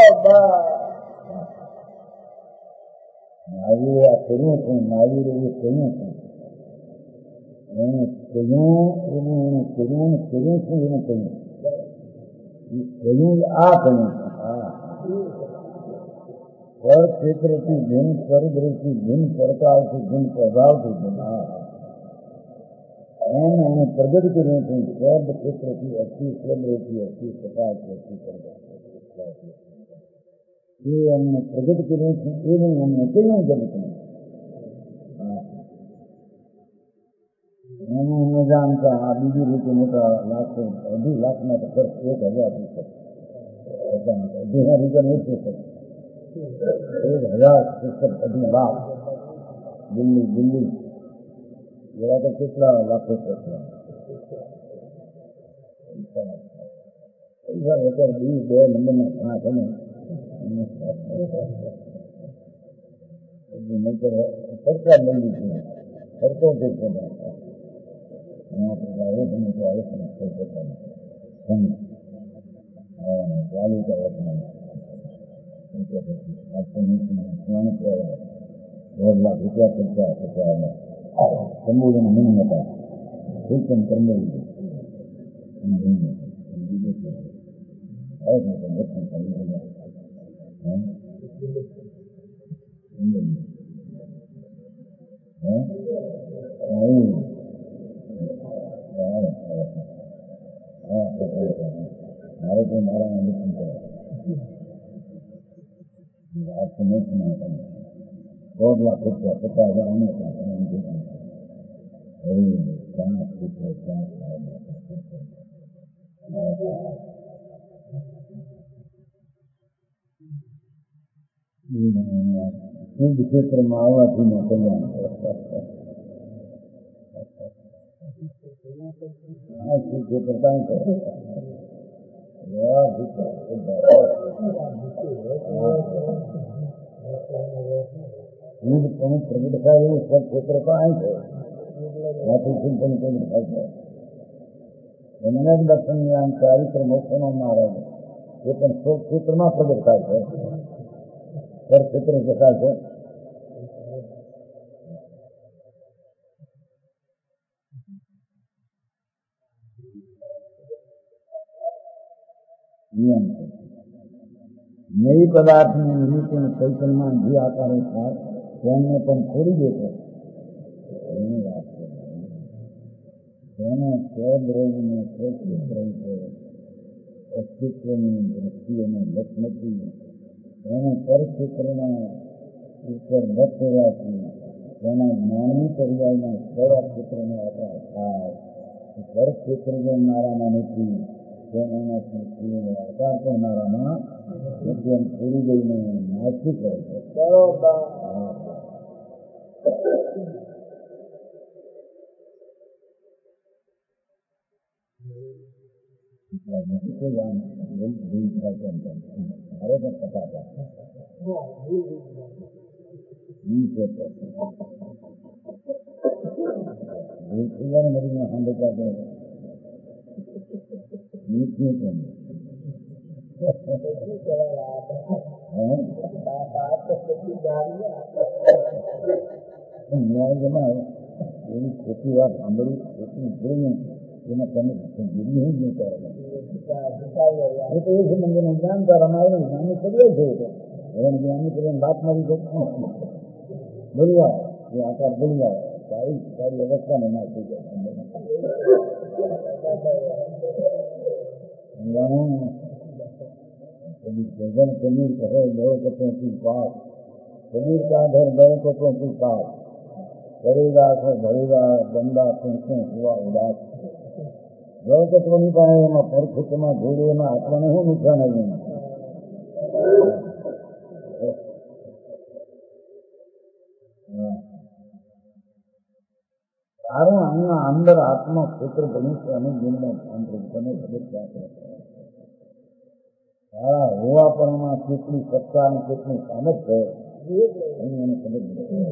મહાવીરે આ કર્યું છે મહાવીરે એ કહ્યું છે એને કહ્યું એનું એને કર્યું ને કર્યું છે એને કહ્યું એ કહ્યું આ કહ્યું છે. હા પર ક્ષેત્રથી ભિન્ન પરદ્રથી ભિન્ન પરકાવથી ભિન્ન પ્રભાવથી ભિન્ન હા એને એને પ્રગટ કર્યું છે. સર્વ ક્ષેત્રથી અતિ પ્રદ્રથી અતિ પ્રકાશથી અતિ પ્રભાવ એ અમને પ્રગટ કર્યું છે એવું અમને કહ્યું જગતને. એનું ન જાણતા આ બીજી રીતે મોટા લાખો અઢી લાખના તો ખર્ચ એક હજાર પુસ્તક અઢીના રીતે નહીં પુસ્તક એક હજાર પુસ્તક અઢી લાખ દિલ્હી દિલ્હી એવા તો કેટલા લાખો પૈસા અત્યારે બી બે નંબરના ઘણા છે ને સરકાર લઈ લીધી સરતો છે દોઢ લાખ રૂપિયા ખર્ચા હતા સંબોધન નહીં હતા શિક્ષણ કરી मारे को मारा नहीं सुनते आपको नहीं सुनाता बहुत लाख रुपया पता है आने का अरे क्या क्या सिद्ध क्षेत्र में आवाથી મોકલવા આ સિદ્ધ ક્ષેત્ર કાંઈ કરે પણ પ્રગટ થાય એવું સબ ક્ષેત્ર કાંઈ છે આથી ચિંતન પ્રગટ થાય છે એમને જ દર્શન જ્ઞાન ચારિત્ર મોક્ષનો મહારાજ એ પણ સબ ક્ષેત્રમાં પ્રગટ થાય છે સર ક્ષેત્ર જતા છે નિયમ છે નવી પદાર્થની નિમિત્તે ચૈતન્યમાં જે આકારો થાય તેમને પણ છોડી દેશે એની વાત છે તેને સ્વદ રહીને સ્વચ્છિત રહી છે અસ્તિત્વની દ્રષ્ટિઓને લત નથી એને પરક્ષેત્રના ઉપર લત હોવાથી તેના જ્ઞાનની પર્યાયના સવા ક્ષેત્રનો આકાર થાય પરક્ષેત્ર જે મારામાં નથી તેના સંસ્કૃતિનો આકાર પણ મારામાં મધ્યમ છોડી દઈને નાસ્તિક રહે છે મારે પણ પતા હતા મરીમાં સાંભળતા નીચે પણ ન્યાય જમાય એની ખોટી વાત સાંભળી ખોટી જોઈને એમાં તમે ગીરી નહીં નહીં કરે એ તો એ સંબંધનું જ્ઞાન કરવામાં આવે ને જ્ઞાની કરીએ છે એને જ્ઞાની કરીને વાત મારી બોલી આવે એ આકાર બોલી આવે સારી સારી અવસ્થાને ના થઈ જાય भजन कबीर कहे दो कतों की बात कबीर का घर दो कतों की बात करेगा तो भरेगा बंदा तुमसे हुआ उदास दो कतों नहीं पाए एમાં પરખુતમાં જોડે એમાં આપણને શું નુકસાન આવ્યું કારણ અહીંયા અંદર આત્મા ક્ષેત્ર બની છે અને જીવનમાં તમે ખબર ક્યાં સારા હોવાપણમાં કેટલી સત્તા અને કેટલું સામર્થ્ય એની મને ખબર નથી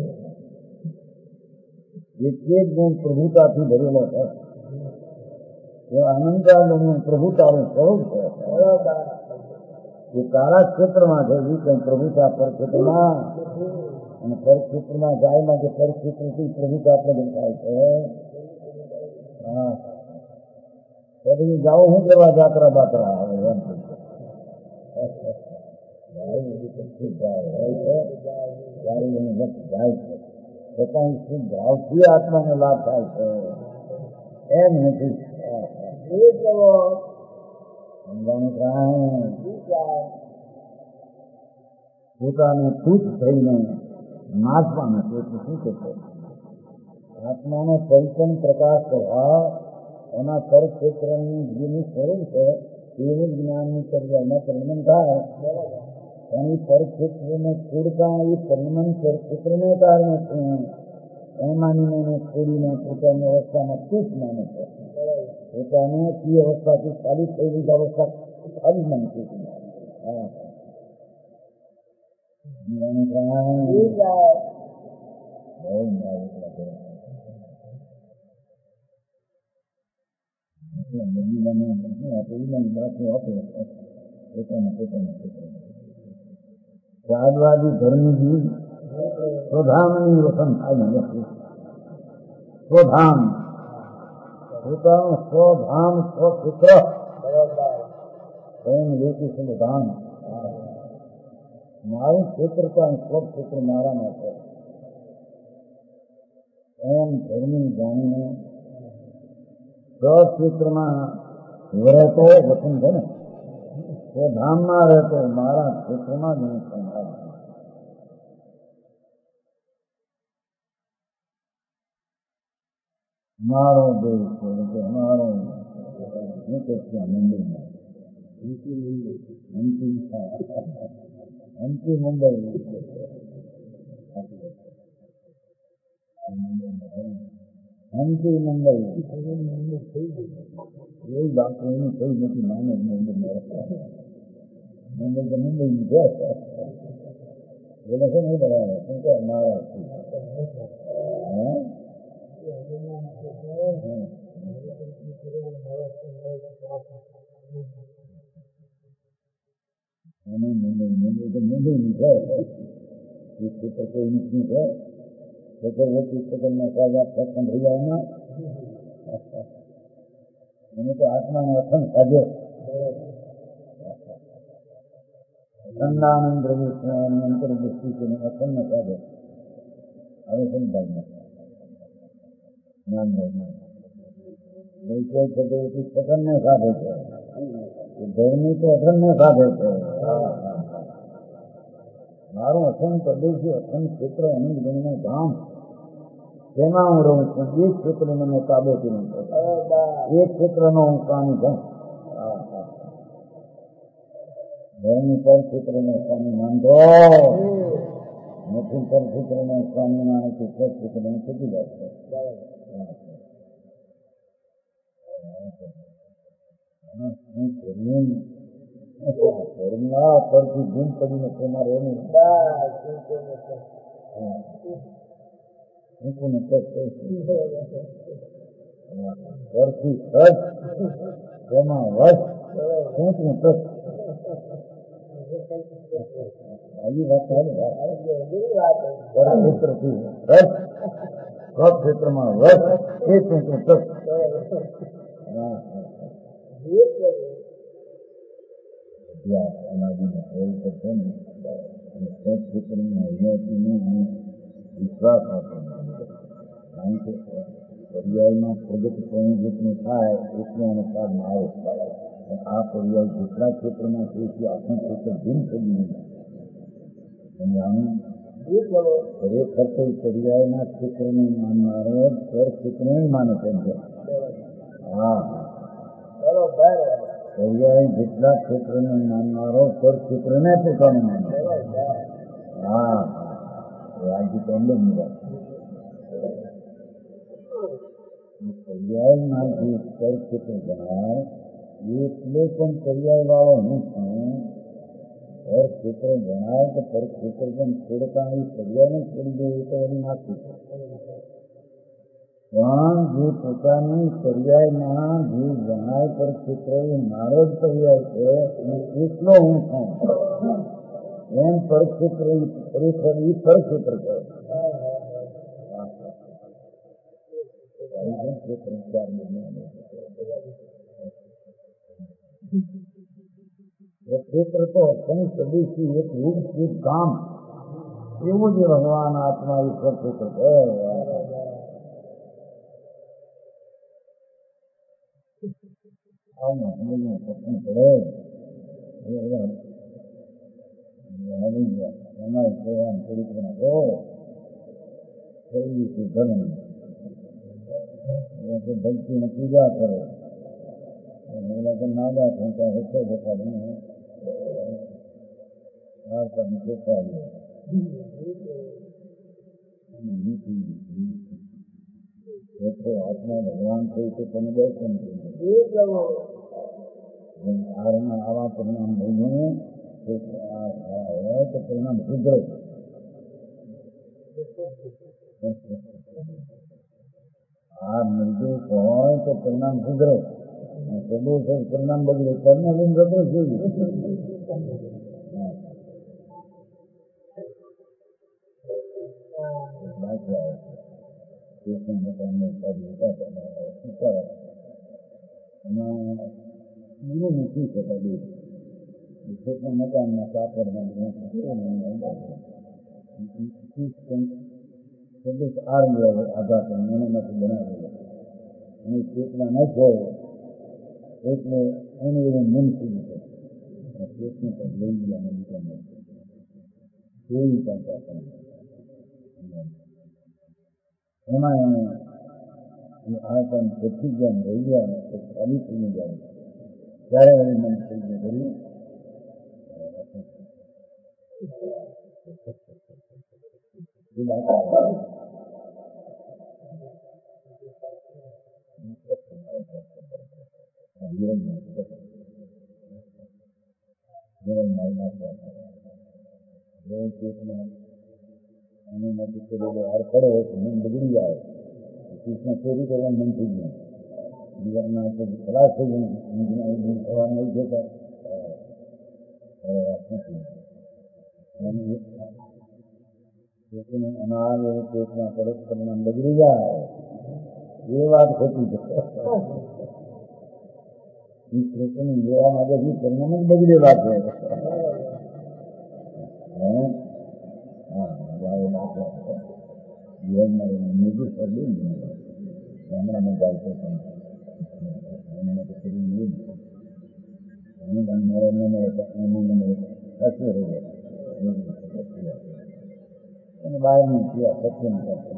એક એક ગુણ પ્રભુતાથી ભરેલો છે એ આનંદાનું પ્રભુતાનું સ્વરૂપ છે એ કાળા ક્ષેત્રમાં છે એ કંઈ પ્રભુતા પરક્ષેત્રમાં અને પરક્ષેત્રમાં ગાયમાં જે પરક્ષેત્રથી પ્રભુતા પ્રગટ થાય છે હા પછી જાઓ શું કરવા જાત્રા બાત્રા આવે એમ ત્યારે એનું લક્ષ જાય છે છતાં શુદ્ધ ભાવથી આત્માનો લાભ થાય છે એમ નથી પોતાને તુચ્છ થઈને નાશવા નથી એટલે શું કે છે આત્માનો ચૈતન પ્રકાશ સ્વભાવ એના પરક્ષેત્રની જેનું સ્વરૂપ છે એવું જ્ઞાનની પર્યાયમાં પરિણમ થાય પણ એ પરક્ષેત્રને છોડતા એ પરિણમ પરક્ષેત્રને કારણે છે એમ માનીને એને છોડીને પોતાની અવસ્થામાં તુચ્છ માને છે પોતાને તે અવસ્થાથી ખાલી થયેલી અવસ્થા ખાલી માને છે હા ત્યાગવાદી ધર્મજી સ્વધામની વસન થાય નથી સ્વધામ પોતાનું સ્વધામ સ્વક્ષેત્ર એમ લેતી સ્વધામ મારું ક્ષેત્ર તો સ્વ ક્ષેત્ર મારા માટે એમ ધર્મી જાણીને સ્વક્ષેત્રમાં રહેતો વતન છે ને તે ધામમાં રહેતો મારા ક્ષેત્રમાં જ હું સંભાળ મારો દેશ છે અમારો હું તો ત્યાં મુંબઈમાં અંતિમ અંતિમ મુંબઈ અંતિમ મુંબઈ એ બાકી એની કઈ નથી માને મુંબઈ મુંબઈ તો મુંબઈની છે બોલે છે નહીં બરાબર શું કે અમારા મુંબઈ મુંબઈ તો મુંબઈની છે એ ક્ષેત્ર કોઈ નથી છે ચક્રવર્તી ક્ષેત્રના સાજા પ્રસન્ન થઈ જાય એમાં એને તો આત્માનો અખંડ સાધ્યો ઠંડાનંદ પ્રભુ અંતરદૃષ્ટિ છે અખંડ સાધ્યો હવે સંભાવના જ્ઞાન ધર્મ ચક્રવર્તી પ્રસન્ન સાધે છે ધર્મી તો અખંડ સાધે છે મારું અખંડ પ્રદેશી અખંડ ક્ષેત્ર અનંત ગણનું ધામ તેમાં હું રહું છું એ ક્ષેત્રને મેં તાબે કર્યું એ ક્ષેત્રનો હું સ્વામી છું ધર્મી પર ક્ષેત્રનો સ્વામી માનતો નથી પર ક્ષેત્રનો સ્વામી માને તો પર ક્ષેત્રને છૂટી જાય છે ધર્મના પરથી ગુમ કરીને તમારે એનું પરથી સજ તેમાં વસ શું સજ આવી વાત પરક્ષેત્રથી સજ સ્વક્ષેત્રમાં વસ એ શું સજ અનાદિમાં હોય તો છે ને સ્વક્ષેત્રમાં હૈયાથી વિશ્વાસ આપે કારણ કે પર્યાયમાં પ્રગતિ કોની જેટલું થાય એટલું અનુસારમાં આવે પણ આ પર્યાય જેટલા ક્ષેત્રમાં છે તે આખું ક્ષેત્ર ભિન્ન થઈ ગયું અને આનું ખરેખર તો પર્યાયના ક્ષેત્રને માનનારો પર ક્ષેત્રને માને તેમ છે હા પર્યાય જેટલા ક્ષેત્રને માનનારો પર ક્ષેત્રને પોતાનું માને હા આજે તો અંદર મુદ્દા પર્યાયમાં જે પર ક્ષેત્ર ગણાય એટલે પણ પર્યાય વાળો હું છું પર ક્ષેત્ર ગણાય તો પર ક્ષેત્ર પણ છોડતા એ પર્યાયને છોડી દે એ તો એની નાખી પણ જે પોતાની પર્યાયમાં જે ગણાય પર ક્ષેત્ર એ મારો જ પર્યાય છે અને એટલો હું છું એમ પર ક્ષેત્ર ખરેખર એ પર ક્ષેત્ર કહે ક્ષેત્ર તો અખંડ પ્રદેશી એક રૂપ એક ગામ એવું જ ભગવાન આત્મા ઈશ્વર ક્ષેત્ર છે પસંદ પડે એમાં સેવા થોડીક બનાવો ધર્મ ભક્તિને પૂજા કરે નાગા ફોંકા હેઠો દેખાડીને વાર્તાની ચોખાડીએ આત્મા ભગવાન થઈ તો તમે દર્શન આરમાં આવા પરિણામ લઈને હોય તો પરિણામ સુધરે આ નિર્દોષ હોય તો પરિણામ સુધરે સદોષ પરિણામ બગડે કર્મ લઈને જતો જોઈએ નથી થતા બે ખેતના મકાનમાં કાપડમાં ચોવીસ આર મળે આધાર એનામાંથી બનાવેલો અને ખેતમાં નાખ્યો એટલે એને એવું મન થઈ ગયું ખેતને પણ લઈ ગયા દુકાન એવી પણ એમાં એને આ પણ પછી ગયા રહી ગયા તો ખાલી થઈ જાય ત્યારે એને મન થઈ ગયું કર્યું હાર પડે તો મન બગડી જાય કૃષ્ણ ચોરી કરવા મન થઈ ગયું જીવનમાં ખલાસ થઈ ગયું થવાનું આવી જતા અનાજ પેટમાં તરત પરિણામ બગડી જાય એ વાત ખોટી છે કૃષ્ણ લેવા માટે પરિણામ જ બગડે વાત છે જીવનમાં નિર્દોષ પગલું ગામડામાં ચાલતો પણ શરીર નહીં મળે ન મળે એનું ન મળે સાચું રહે અને બહારની ક્રિયા સત્યની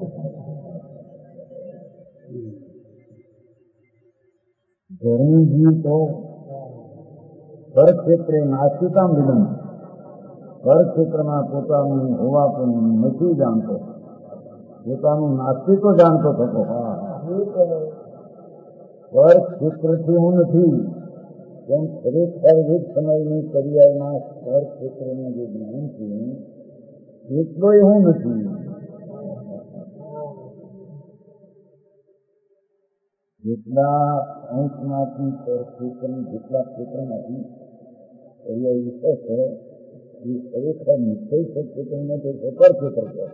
ધર્મજી તો કર ક્ષેત્રે નાસ્તિકામ વિલંબ કર ક્ષેત્રમાં પોતાનું હોવા પણ નથી જાણતો પોતાનું નાસ્તિકો જાણતો થતો કર ક્ષેત્રથી હું નથી તેમ ખરેખર એક સમયની પર્યાયમાં કર ક્ષેત્રનું જે જ્ઞાન છે એટલો હું નથી જેટલા અંશમાંથી કર ક્ષેત્રની જેટલા ક્ષેત્રમાંથી પર્યાય વિષય છે એ ખરેખર નિશ્ચય ક્ષેત્ર નથી કર ક્ષેત્ર છે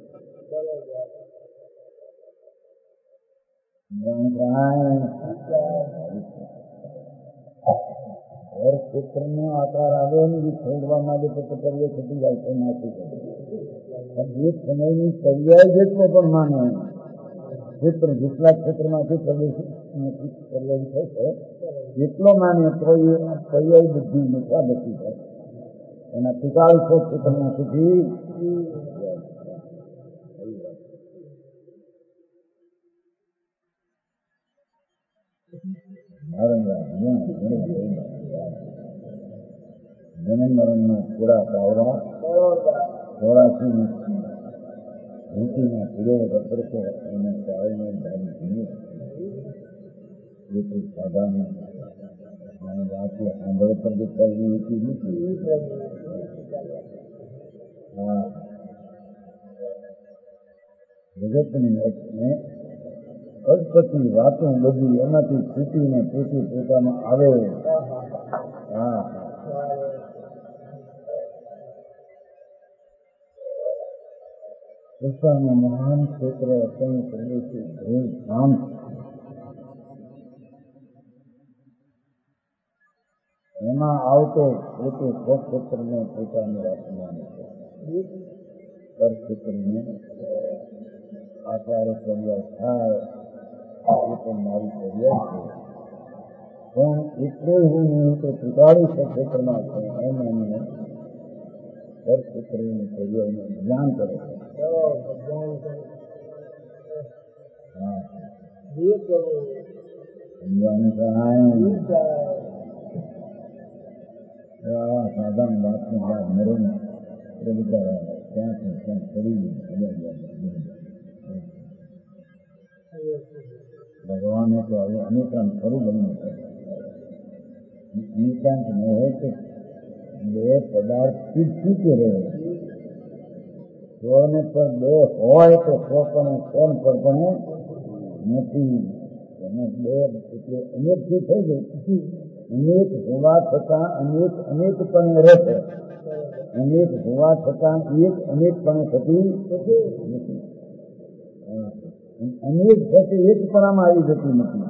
કર ક્ષેત્રનો આકાર આવે ને એ છોડવા માંગે તો પર્યાય છૂટી જાય છે નાખી એક સમયની પર્યાય જેટલો પણ માને ક્ષેત્ર જેટલા ક્ષેત્રમાંથી પ્રવેશ પર્યાય થશે જેટલો માને તો એ પર્યાય બુદ્ધિ મૂકવા નથી થાય એના પિતાળસો ક્ષેત્રમાં સુધી જન્મ મરણના થોડા પાવડા થોડાથી ધૂતીના પૂરે રસ્તે અને ચાળીને ધારી જીવે એ તો સાધારણ અને વાતે આંધળ પર કરવી હતી નથી હા જગતની અદપતિ વાતો બધી એમાંથી છૂટીને પૂછી પોતામાં આવે હા પોતાનું મહાન ક્ષેત્ર અત્યંત પ્રદેશી ભૂલ ધામ એમાં આવતો પોતે સ્વક્ષેત્રને પોતાની વાસનાને પર ક્ષેત્રને આકારે પર્યાય થાય એ પણ મારી પર્યાય છે પણ એટલો હું તો પિતાળી ક્ષેત્રમાં છે એમ એમને પર ક્ષેત્રની પર્યાયનું જ્ઞાન કરે છે હા સમજાવવાનું સહાય સાધારણ વાતની વાત મરેને એ બિચારા ક્યાંથી ક્યાંક કરી ભગવાને તો હવે અનુક્રાંત ખરું બન્યું છે અનુક્રાંત ન હોય તો બે પદાર્થથી જ ચૂકે રહે સ્વને પર બે હોય તો સ્વપણે કોણ પર પણ નથી એને બે એટલે અનેકથી થઈ ગઈ અનેક હોવા છતાં અનેક અનેકપણે રહેશે અનેક હોવા છતાં એક અનેકપણે થતી નથી અનેક થતી એકપણામાં આવી જતી નથી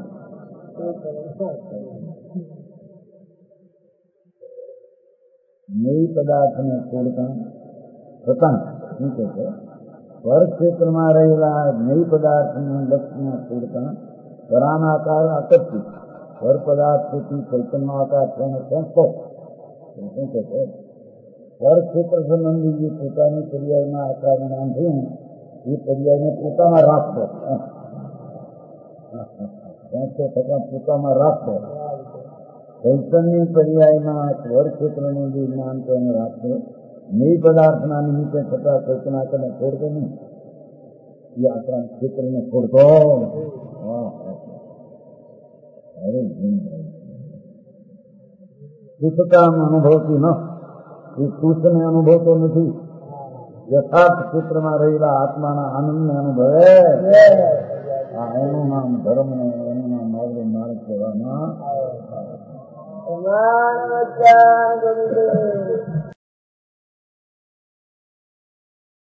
નવી પદાર્થને છોડતા પ્રતાપ શું કહે છે? પર ક્ષેત્રમાં રહેલા નવી પદાર્થને લક્ષ્યને છોડતા પરાના આકાર આકર્ષિત પર પદાર્થથી ચૈતન્ય આકાર થઈને ખેંચતો શું કહે છે? પર ક્ષેત્ર સંબંધી જે પોતાની પર્યાયના આકારનું નામ થયું એ પર્યાયને પોતામાં રાખતો ખેંચતો થતા પોતામાં રાખતો ચૈતન્ય પર્યાયમાં સ્વર ક્ષેત્રનું જે જ્ઞાન તો એને રાખતો નવી પદાર્થના નિમિત્તે થતા ચૈતનાકરને છોડતો નહીં એ આપણા ક્ષેત્રને છોડતો. સુખતામ અનુભવતી ન એ સુખને અનુભવતો નથી. યથાર્થ ક્ષેત્રમાં રહેલા આત્માના આનંદને અનુભવે એનું નામ ધર્મ ને એનું નામ માર્ગ માર્ગ કહેવામાં